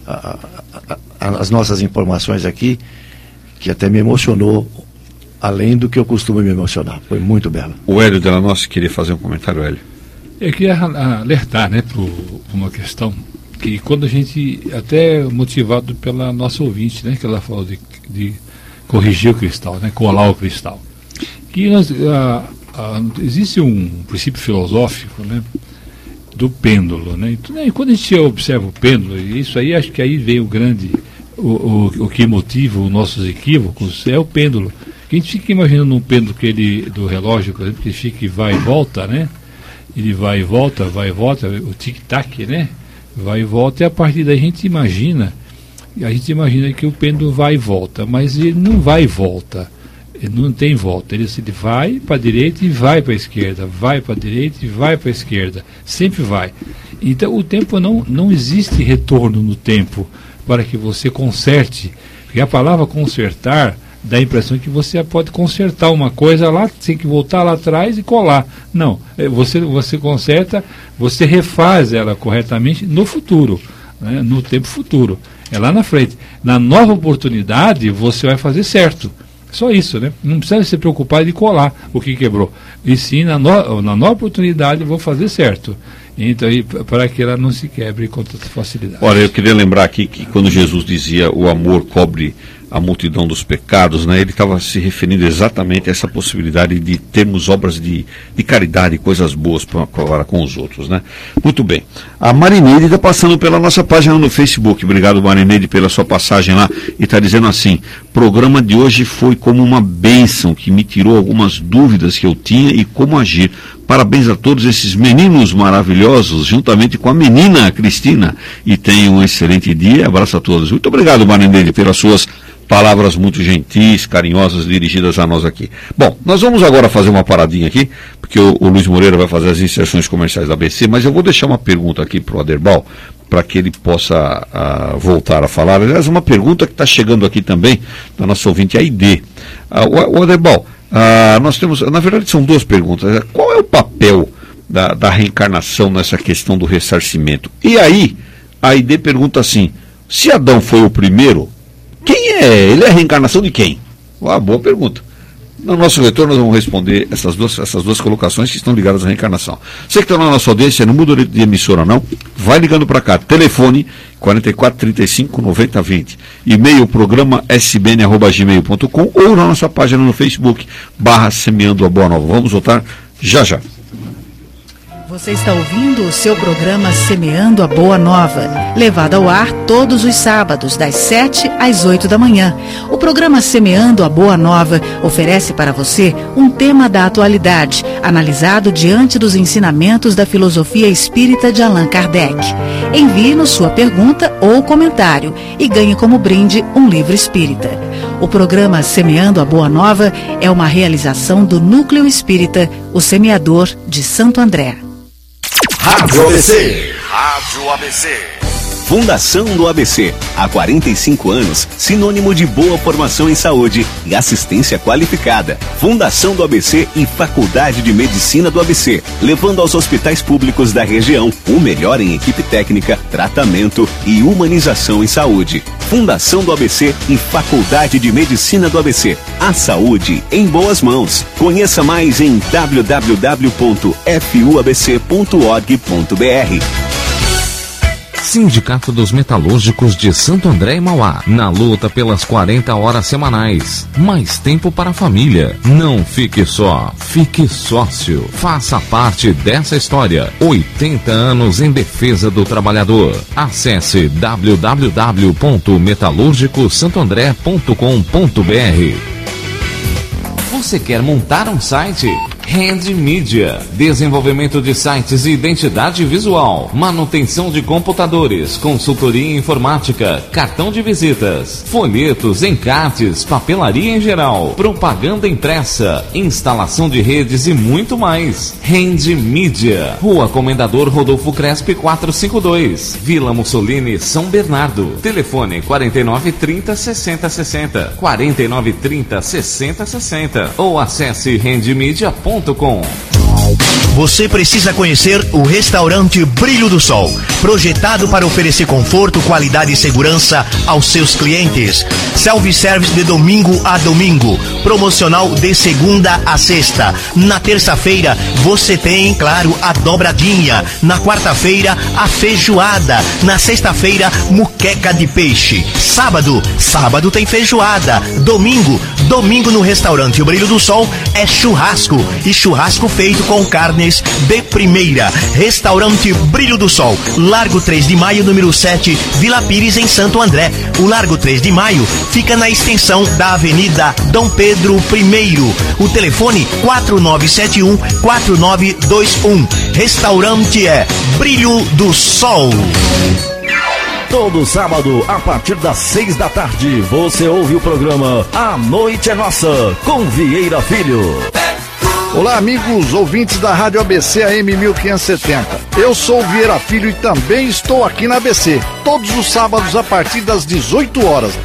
as nossas informações aqui, que até me emocionou, além do que eu costumo me emocionar. Foi muito belo. O Hélio Della Nossa queria fazer um comentário, Hélio. Eu queria alertar, né, para uma questão que, quando a gente, até motivado pela nossa ouvinte, né, que ela falou de corrigir o cristal, né, colar o cristal, que existe um princípio filosófico, né, do pêndulo, né? Então, e quando a gente observa o pêndulo, isso aí, acho que aí vem o que motiva os nossos equívocos, é o pêndulo. A gente fica imaginando um pêndulo do relógio, por exemplo, que fica e vai e volta, né? Ele vai e volta, o tic-tac, né? Vai e volta, e a partir daí a gente imagina que o pêndulo vai e volta, mas ele não vai e volta, ele não tem volta, ele vai para a direita e vai para a esquerda, vai para a direita e vai para a esquerda, sempre vai. Então o tempo não existe retorno no tempo para que você conserte, porque a palavra consertar dá a impressão que você pode consertar uma coisa lá, tem que voltar lá atrás e colar. Não, você conserta, você refaz ela corretamente no futuro, né, no tempo futuro. É lá na frente. Na nova oportunidade, você vai fazer certo. Só isso, né? Não precisa se preocupar de colar o que quebrou. E sim, na nova oportunidade, eu vou fazer certo. Então, para que ela não se quebre com tanta facilidade. Olha, eu queria lembrar aqui que quando Jesus dizia o amor cobre a multidão dos pecados, né, ele estava se referindo exatamente a essa possibilidade de termos obras de caridade, coisas boas para com os outros, né? Muito bem. A Marineide está passando pela nossa página no Facebook. Obrigado, Marineide, pela sua passagem lá. E está dizendo assim: programa de hoje foi como uma bênção que me tirou algumas dúvidas que eu tinha e como agir. Parabéns a todos esses meninos maravilhosos, juntamente com a menina Cristina. E tenham um excelente dia. Abraço a todos. Muito obrigado, Marineide, pelas suas palavras muito gentis, carinhosas, dirigidas a nós aqui. Bom, nós vamos agora fazer uma paradinha aqui, porque o Luiz Moreira vai fazer as inserções comerciais da ABC, mas eu vou deixar uma pergunta aqui para o Aderbal, para que ele possa voltar a falar. Aliás, uma pergunta que está chegando aqui também, da nossa ouvinte, a ID. O Aderbal, nós temos, na verdade são duas perguntas. Qual é o papel da reencarnação nessa questão do ressarcimento? E aí, a ID pergunta assim: se Adão foi o primeiro, quem é? Ele é a reencarnação de quem? Boa pergunta. No nosso retorno nós vamos responder essas duas colocações que estão ligadas à reencarnação. Você que está na nossa audiência, não muda de emissora não, vai ligando para cá. Telefone 44 35 90 20. E-mail programa sbn@gmail.com ou na nossa página no Facebook /Semeando a Boa Nova. Vamos voltar já já. Você está ouvindo o seu programa Semeando a Boa Nova, levado ao ar todos os sábados, das 7 às 8 da manhã. O programa Semeando a Boa Nova oferece para você um tema da atualidade, analisado diante dos ensinamentos da filosofia espírita de Allan Kardec. Envie-nos sua pergunta ou comentário e ganhe como brinde um livro espírita. O programa Semeando a Boa Nova é uma realização do Núcleo Espírita, o Semeador de Santo André. Rádio ABC. Rádio ABC. Fundação do ABC. Há 45 anos, sinônimo de boa formação em saúde e assistência qualificada. Fundação do ABC e Faculdade de Medicina do ABC, levando aos hospitais públicos da região o melhor em equipe técnica, tratamento e humanização em saúde. Fundação do ABC e Faculdade de Medicina do ABC. A saúde em boas mãos. Conheça mais em www.fuabc.org.br. Sindicato dos Metalúrgicos de Santo André e Mauá, na luta pelas 40 horas semanais. Mais tempo para a família. Não fique só, fique sócio. Faça parte dessa história. 80 anos em defesa do trabalhador. Acesse www.metalurgicosantoandré.com.br. Você quer montar um site? Hand Media, desenvolvimento de sites e identidade visual, manutenção de computadores, consultoria em informática, cartão de visitas, folhetos, encartes, papelaria em geral, propaganda impressa, instalação de redes e muito mais. Hand Media, Rua Comendador Rodolfo Crespi 452, Vila Mussolini, São Bernardo. Telefone 4930 6060, 4930 6060 ou acesse handmedia.com. Você precisa conhecer o restaurante Brilho do Sol, projetado para oferecer conforto, qualidade e segurança aos seus clientes. Self-service de domingo a domingo, promocional de segunda a sexta. Na terça-feira você tem, claro, a dobradinha. Na quarta-feira, a feijoada. Na sexta-feira, muqueca de peixe. Sábado tem feijoada. Domingo no restaurante O Brilho do Sol é churrasco. E churrasco feito com carnes de primeira. Restaurante Brilho do Sol, Largo 3 de Maio, número 7, Vila Pires, em Santo André. O Largo 3 de Maio fica na extensão da Avenida Dom Pedro I. O telefone 4971-4921. Restaurante é Brilho do Sol. Todo sábado, a partir das 6 da tarde, você ouve o programa A Noite é Nossa, com Vieira Filho. Olá, amigos ouvintes da Rádio ABC AM 1570. Eu sou o Vieira Filho e também estou aqui na ABC, todos os sábados a partir das 18 horas.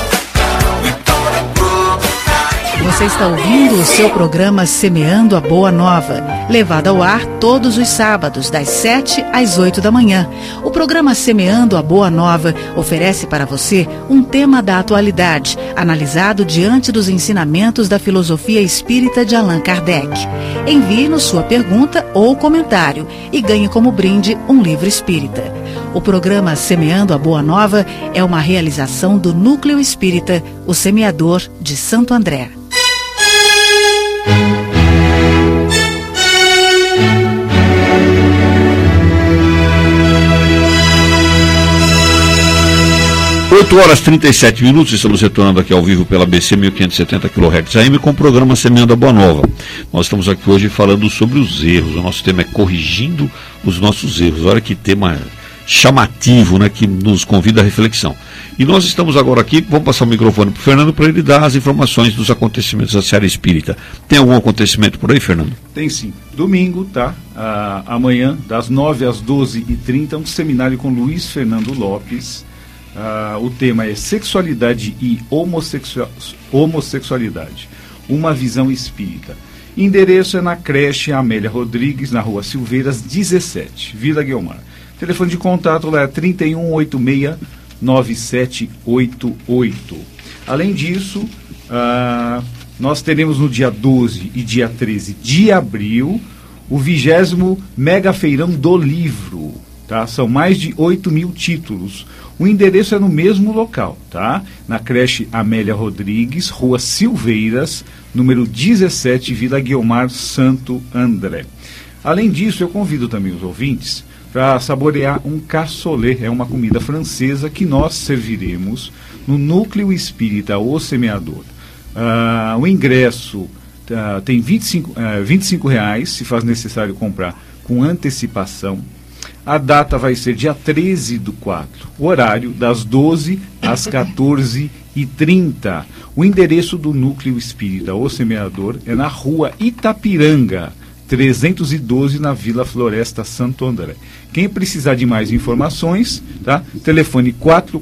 Você está ouvindo o seu programa Semeando a Boa Nova, levado ao ar todos os sábados, das 7 às 8 da manhã. O programa Semeando a Boa Nova oferece para você um tema da atualidade, analisado diante dos ensinamentos da filosofia espírita de Allan Kardec. Envie-nos sua pergunta ou comentário e ganhe como brinde um livro espírita. O programa Semeando a Boa Nova é uma realização do Núcleo Espírita, o Semeador de Santo André. 8h37, estamos retornando aqui ao vivo pela BC 1570 kHz AM com o programa Semeando a Boa Nova. Nós estamos aqui hoje falando sobre os erros. O nosso tema é corrigindo os nossos erros. Olha que tema chamativo, né, que nos convida à reflexão. E nós estamos agora aqui, vamos passar o microfone para o Fernando para ele dar as informações dos acontecimentos da Seara Espírita. Tem algum acontecimento por aí, Fernando? Tem sim. Domingo, tá? Amanhã, das 9 às 12h30, um seminário com Luiz Fernando Lopes. O tema é Sexualidade e Homossexualidade, uma visão espírita. Endereço é na creche Amélia Rodrigues, na Rua Silveiras 17, Vila Guiomar. Telefone de contato lá é 3186-9788. Além disso, nós teremos no dia 12 e dia 13 de abril o 20º Mega Feirão do Livro. Tá? São mais de 8.000 títulos. O endereço é no mesmo local, tá? Na creche Amélia Rodrigues, Rua Silveiras, número 17, Vila Guiomar, Santo André. Além disso, eu convido também os ouvintes para saborear um cassoulet, é uma comida francesa que nós serviremos no Núcleo Espírita O Semeador. O ingresso tem R$25, se faz necessário comprar com antecipação. A data vai ser dia 13/4, o horário das 12 às 14h30. O endereço do Núcleo Espírita O Semeador é na Rua Itapiranga, 312 na Vila Floresta, Santo André. Quem precisar de mais informações, tá? Telefone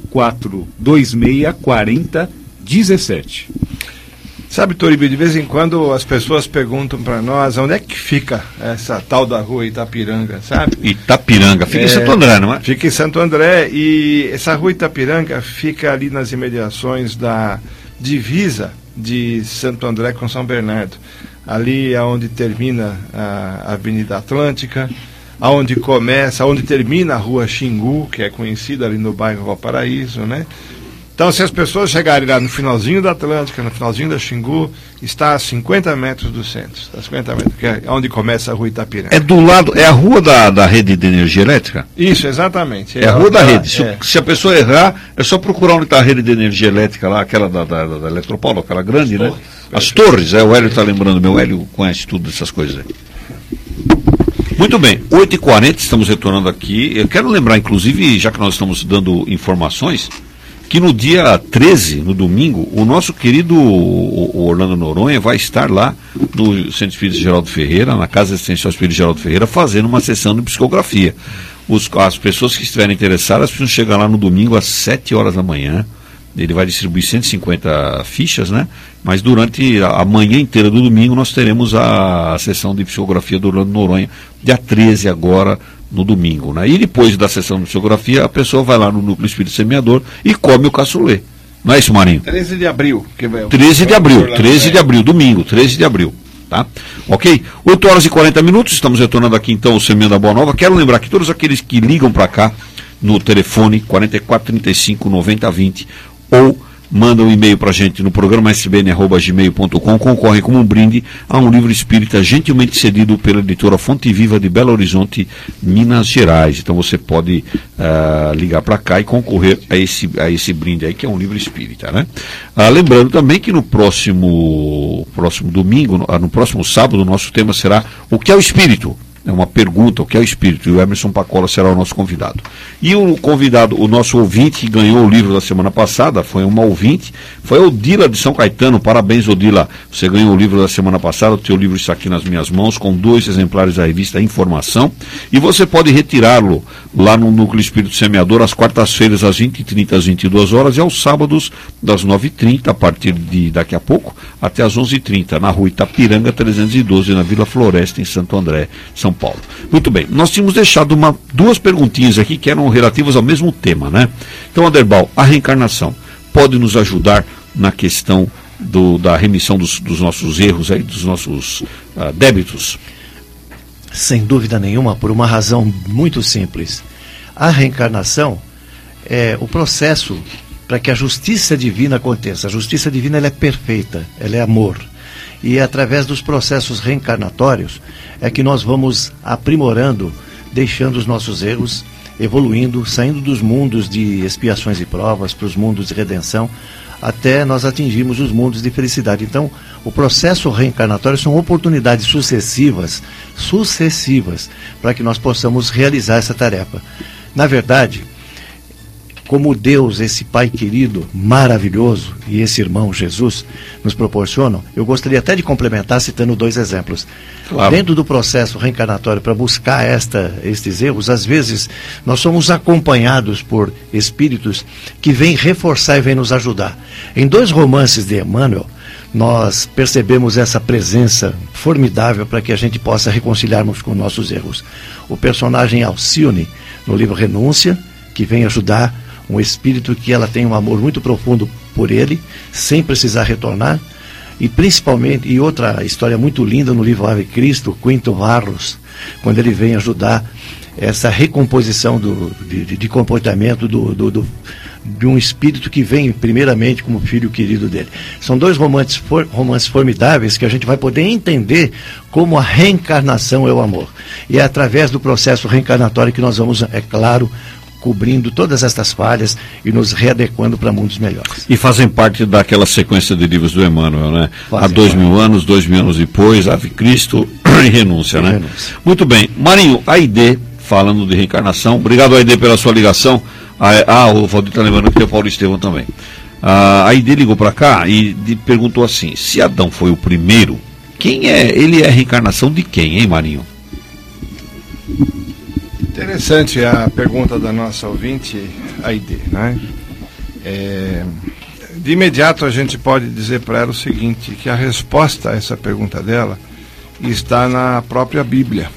4426-4017. Sabe, Toribio, de vez em quando as pessoas perguntam para nós onde é que fica essa tal da rua Itapiranga, sabe? Itapiranga, fica em Santo André, não é? Fica em Santo André, e essa rua Itapiranga fica ali nas imediações da divisa de Santo André com São Bernardo. Ali é onde termina a Avenida Atlântica, onde termina a rua Xingu, que é conhecida ali no bairro Valparaíso, né? Então, se as pessoas chegarem lá no finalzinho da Atlântica, no finalzinho da Xingu, está a 50 metros do centro. Está a 50 metros, que é onde começa a rua Itapiranga. É do lado, é a rua da rede de energia elétrica? Isso, exatamente. É a rua da rede. Se a pessoa errar, é só procurar onde está a rede de energia elétrica lá, aquela da Eletropaulo, aquela grande, né? As torres, o Hélio está lembrando, meu Hélio conhece tudo dessas coisas aí. Muito bem, 8h40, estamos retornando aqui. Eu quero lembrar, inclusive, já que nós estamos dando informações, que no dia 13, no domingo, o nosso querido Orlando Noronha vai estar lá no Centro Espírita Geraldo Ferreira, na Casa Assistencial Espírita Geraldo Ferreira, fazendo uma sessão de psicografia. As pessoas que estiverem interessadas precisam chegar lá no domingo às 7 horas da manhã. Ele vai distribuir 150 fichas, né? Mas durante a manhã inteira do domingo nós teremos a sessão de psicografia do Orlando Noronha, dia 13 agora, no domingo, né? E depois da sessão de psicografia, a pessoa vai lá no Núcleo Espírita Semeador e come o caçulê. Não é isso, Marinho? 13 de abril. 13 de abril, domingo, 13 de abril. Tá? Ok? 8h40, estamos retornando aqui então o Semeando a Boa Nova. Quero lembrar que todos aqueles que ligam para cá no telefone 4435-9020 ou manda um e-mail para a gente no programa sbn@gmail.com, concorre como um brinde a um livro espírita gentilmente cedido pela editora Fonte Viva de Belo Horizonte, Minas Gerais. Então você pode ligar para cá e concorrer a esse brinde aí, que é um livro espírita, né? Lembrando também que no próximo domingo, no próximo sábado, o nosso tema será o que é o espírito? É uma pergunta, o que é o espírito? E o Emerson Pacola será o nosso convidado. E o convidado, o nosso ouvinte que ganhou o livro da semana passada, foi uma ouvinte, foi a Odila de São Caetano. Parabéns, Odila. Você ganhou o livro da semana passada, o teu livro está aqui nas minhas mãos, com 2 exemplares da revista Informação. E você pode retirá-lo lá no Núcleo Espírito Semeador, às quartas-feiras, às 20h30, às 22 horas, e aos sábados, das 9h30, a partir de daqui a pouco, até às 11h30, na rua Itapiranga 312, na Vila Floresta, em Santo André, São Paulo. Muito bem, nós tínhamos deixado duas perguntinhas aqui que eram relativas ao mesmo tema, né? Então, Aderbal, a reencarnação pode nos ajudar na questão da remissão dos nossos erros, aí, dos nossos débitos? Sem dúvida nenhuma, por uma razão muito simples. A reencarnação é o processo para que a justiça divina aconteça. A justiça divina ela é perfeita, ela é amor. E é através dos processos reencarnatórios é que nós vamos aprimorando, deixando os nossos erros, evoluindo, saindo dos mundos de expiações e provas para os mundos de redenção, até nós atingirmos os mundos de felicidade. Então, o processo reencarnatório são oportunidades sucessivas, para que nós possamos realizar essa tarefa. Na verdade, como Deus, esse Pai querido, maravilhoso, e esse irmão Jesus nos proporcionam, eu gostaria até de complementar citando 2 exemplos. Claro. Dentro do processo reencarnatório, para buscar estes erros, às vezes nós somos acompanhados por espíritos que vêm reforçar e vêm nos ajudar. Em 2 romances de Emmanuel, nós percebemos essa presença formidável para que a gente possa reconciliarmos com nossos erros. O personagem Alcione, no livro Renúncia, que vem ajudar um espírito que ela tem um amor muito profundo por ele, sem precisar retornar, e principalmente, e outra história muito linda no livro Ave Cristo, Quinto Varros, quando ele vem ajudar essa recomposição de comportamento de um espírito que vem primeiramente como filho querido dele. São 2 romances formidáveis que a gente vai poder entender como a reencarnação é o amor. E é através do processo reencarnatório que nós vamos, é claro, cobrindo todas estas falhas e nos readequando para mundos melhores. E fazem parte daquela sequência de livros do Emmanuel, né? Há 2.000 anos, 2.000 anos depois, Ave Cristo e Renúncia, né? Renúncia. Muito bem. Marinho, Aide, falando de reencarnação, obrigado, Aide, pela sua ligação. O Valdir está lembrando que tem o Paulo Estevão também. A Aide ligou para cá e perguntou assim: se Adão foi o primeiro Ele é a reencarnação de quem, hein, Marinho? Interessante a pergunta da nossa ouvinte, Aide, né? De imediato a gente pode dizer para ela o seguinte, que a resposta a essa pergunta dela está na própria Bíblia.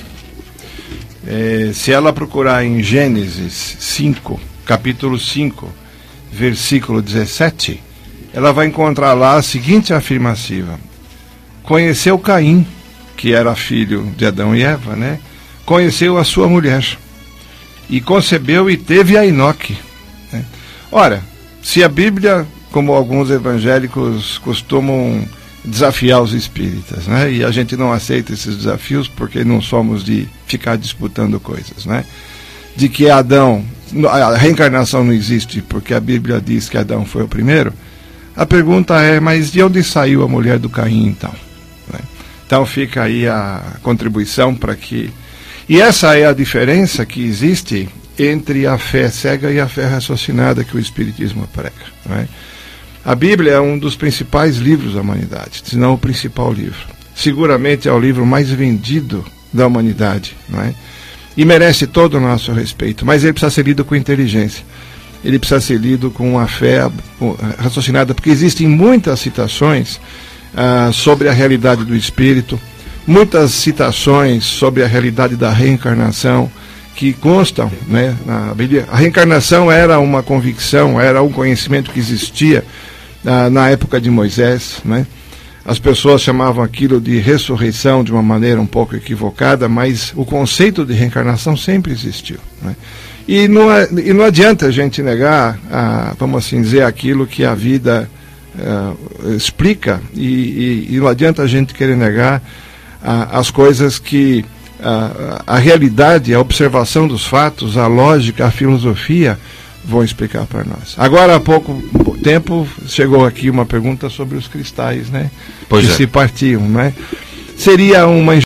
Se ela procurar em Gênesis 5, capítulo 5, versículo 17, ela vai encontrar lá a seguinte afirmativa: conheceu Caim, que era filho de Adão e Eva, né? Conheceu a sua mulher e concebeu e teve a Enoque, né? Ora, se a Bíblia, como alguns evangélicos costumam desafiar os espíritas, né? E a gente não aceita esses desafios porque não somos de ficar disputando coisas, né? De que Adão, a reencarnação não existe porque a Bíblia diz que Adão foi o primeiro. A pergunta é, mas de onde saiu a mulher do Caim então? Né? Então fica aí a contribuição para que... E essa é a diferença que existe entre a fé cega e a fé raciocinada que o Espiritismo prega, né? A Bíblia é um dos principais livros da humanidade, se não o principal livro. Seguramente é o livro mais vendido da humanidade, né? E merece todo o nosso respeito, mas ele precisa ser lido com inteligência. Ele precisa ser lido com a fé raciocinada, porque existem muitas citações sobre a realidade do espírito, muitas citações sobre a realidade da reencarnação que constam, né, na Bíblia. A reencarnação era uma convicção, era um conhecimento que existia na época de Moisés, né? As pessoas chamavam aquilo de ressurreição de uma maneira um pouco equivocada, mas o conceito de reencarnação sempre existiu, né? E não adianta a gente negar, vamos assim dizer, aquilo que a vida explica, e não adianta a gente querer negar as coisas que a realidade, a observação dos fatos, a lógica, a filosofia vão explicar para nós. Agora, há pouco tempo, chegou aqui uma pergunta sobre os cristais, né? Pois que é. se partiam, né? Seria uma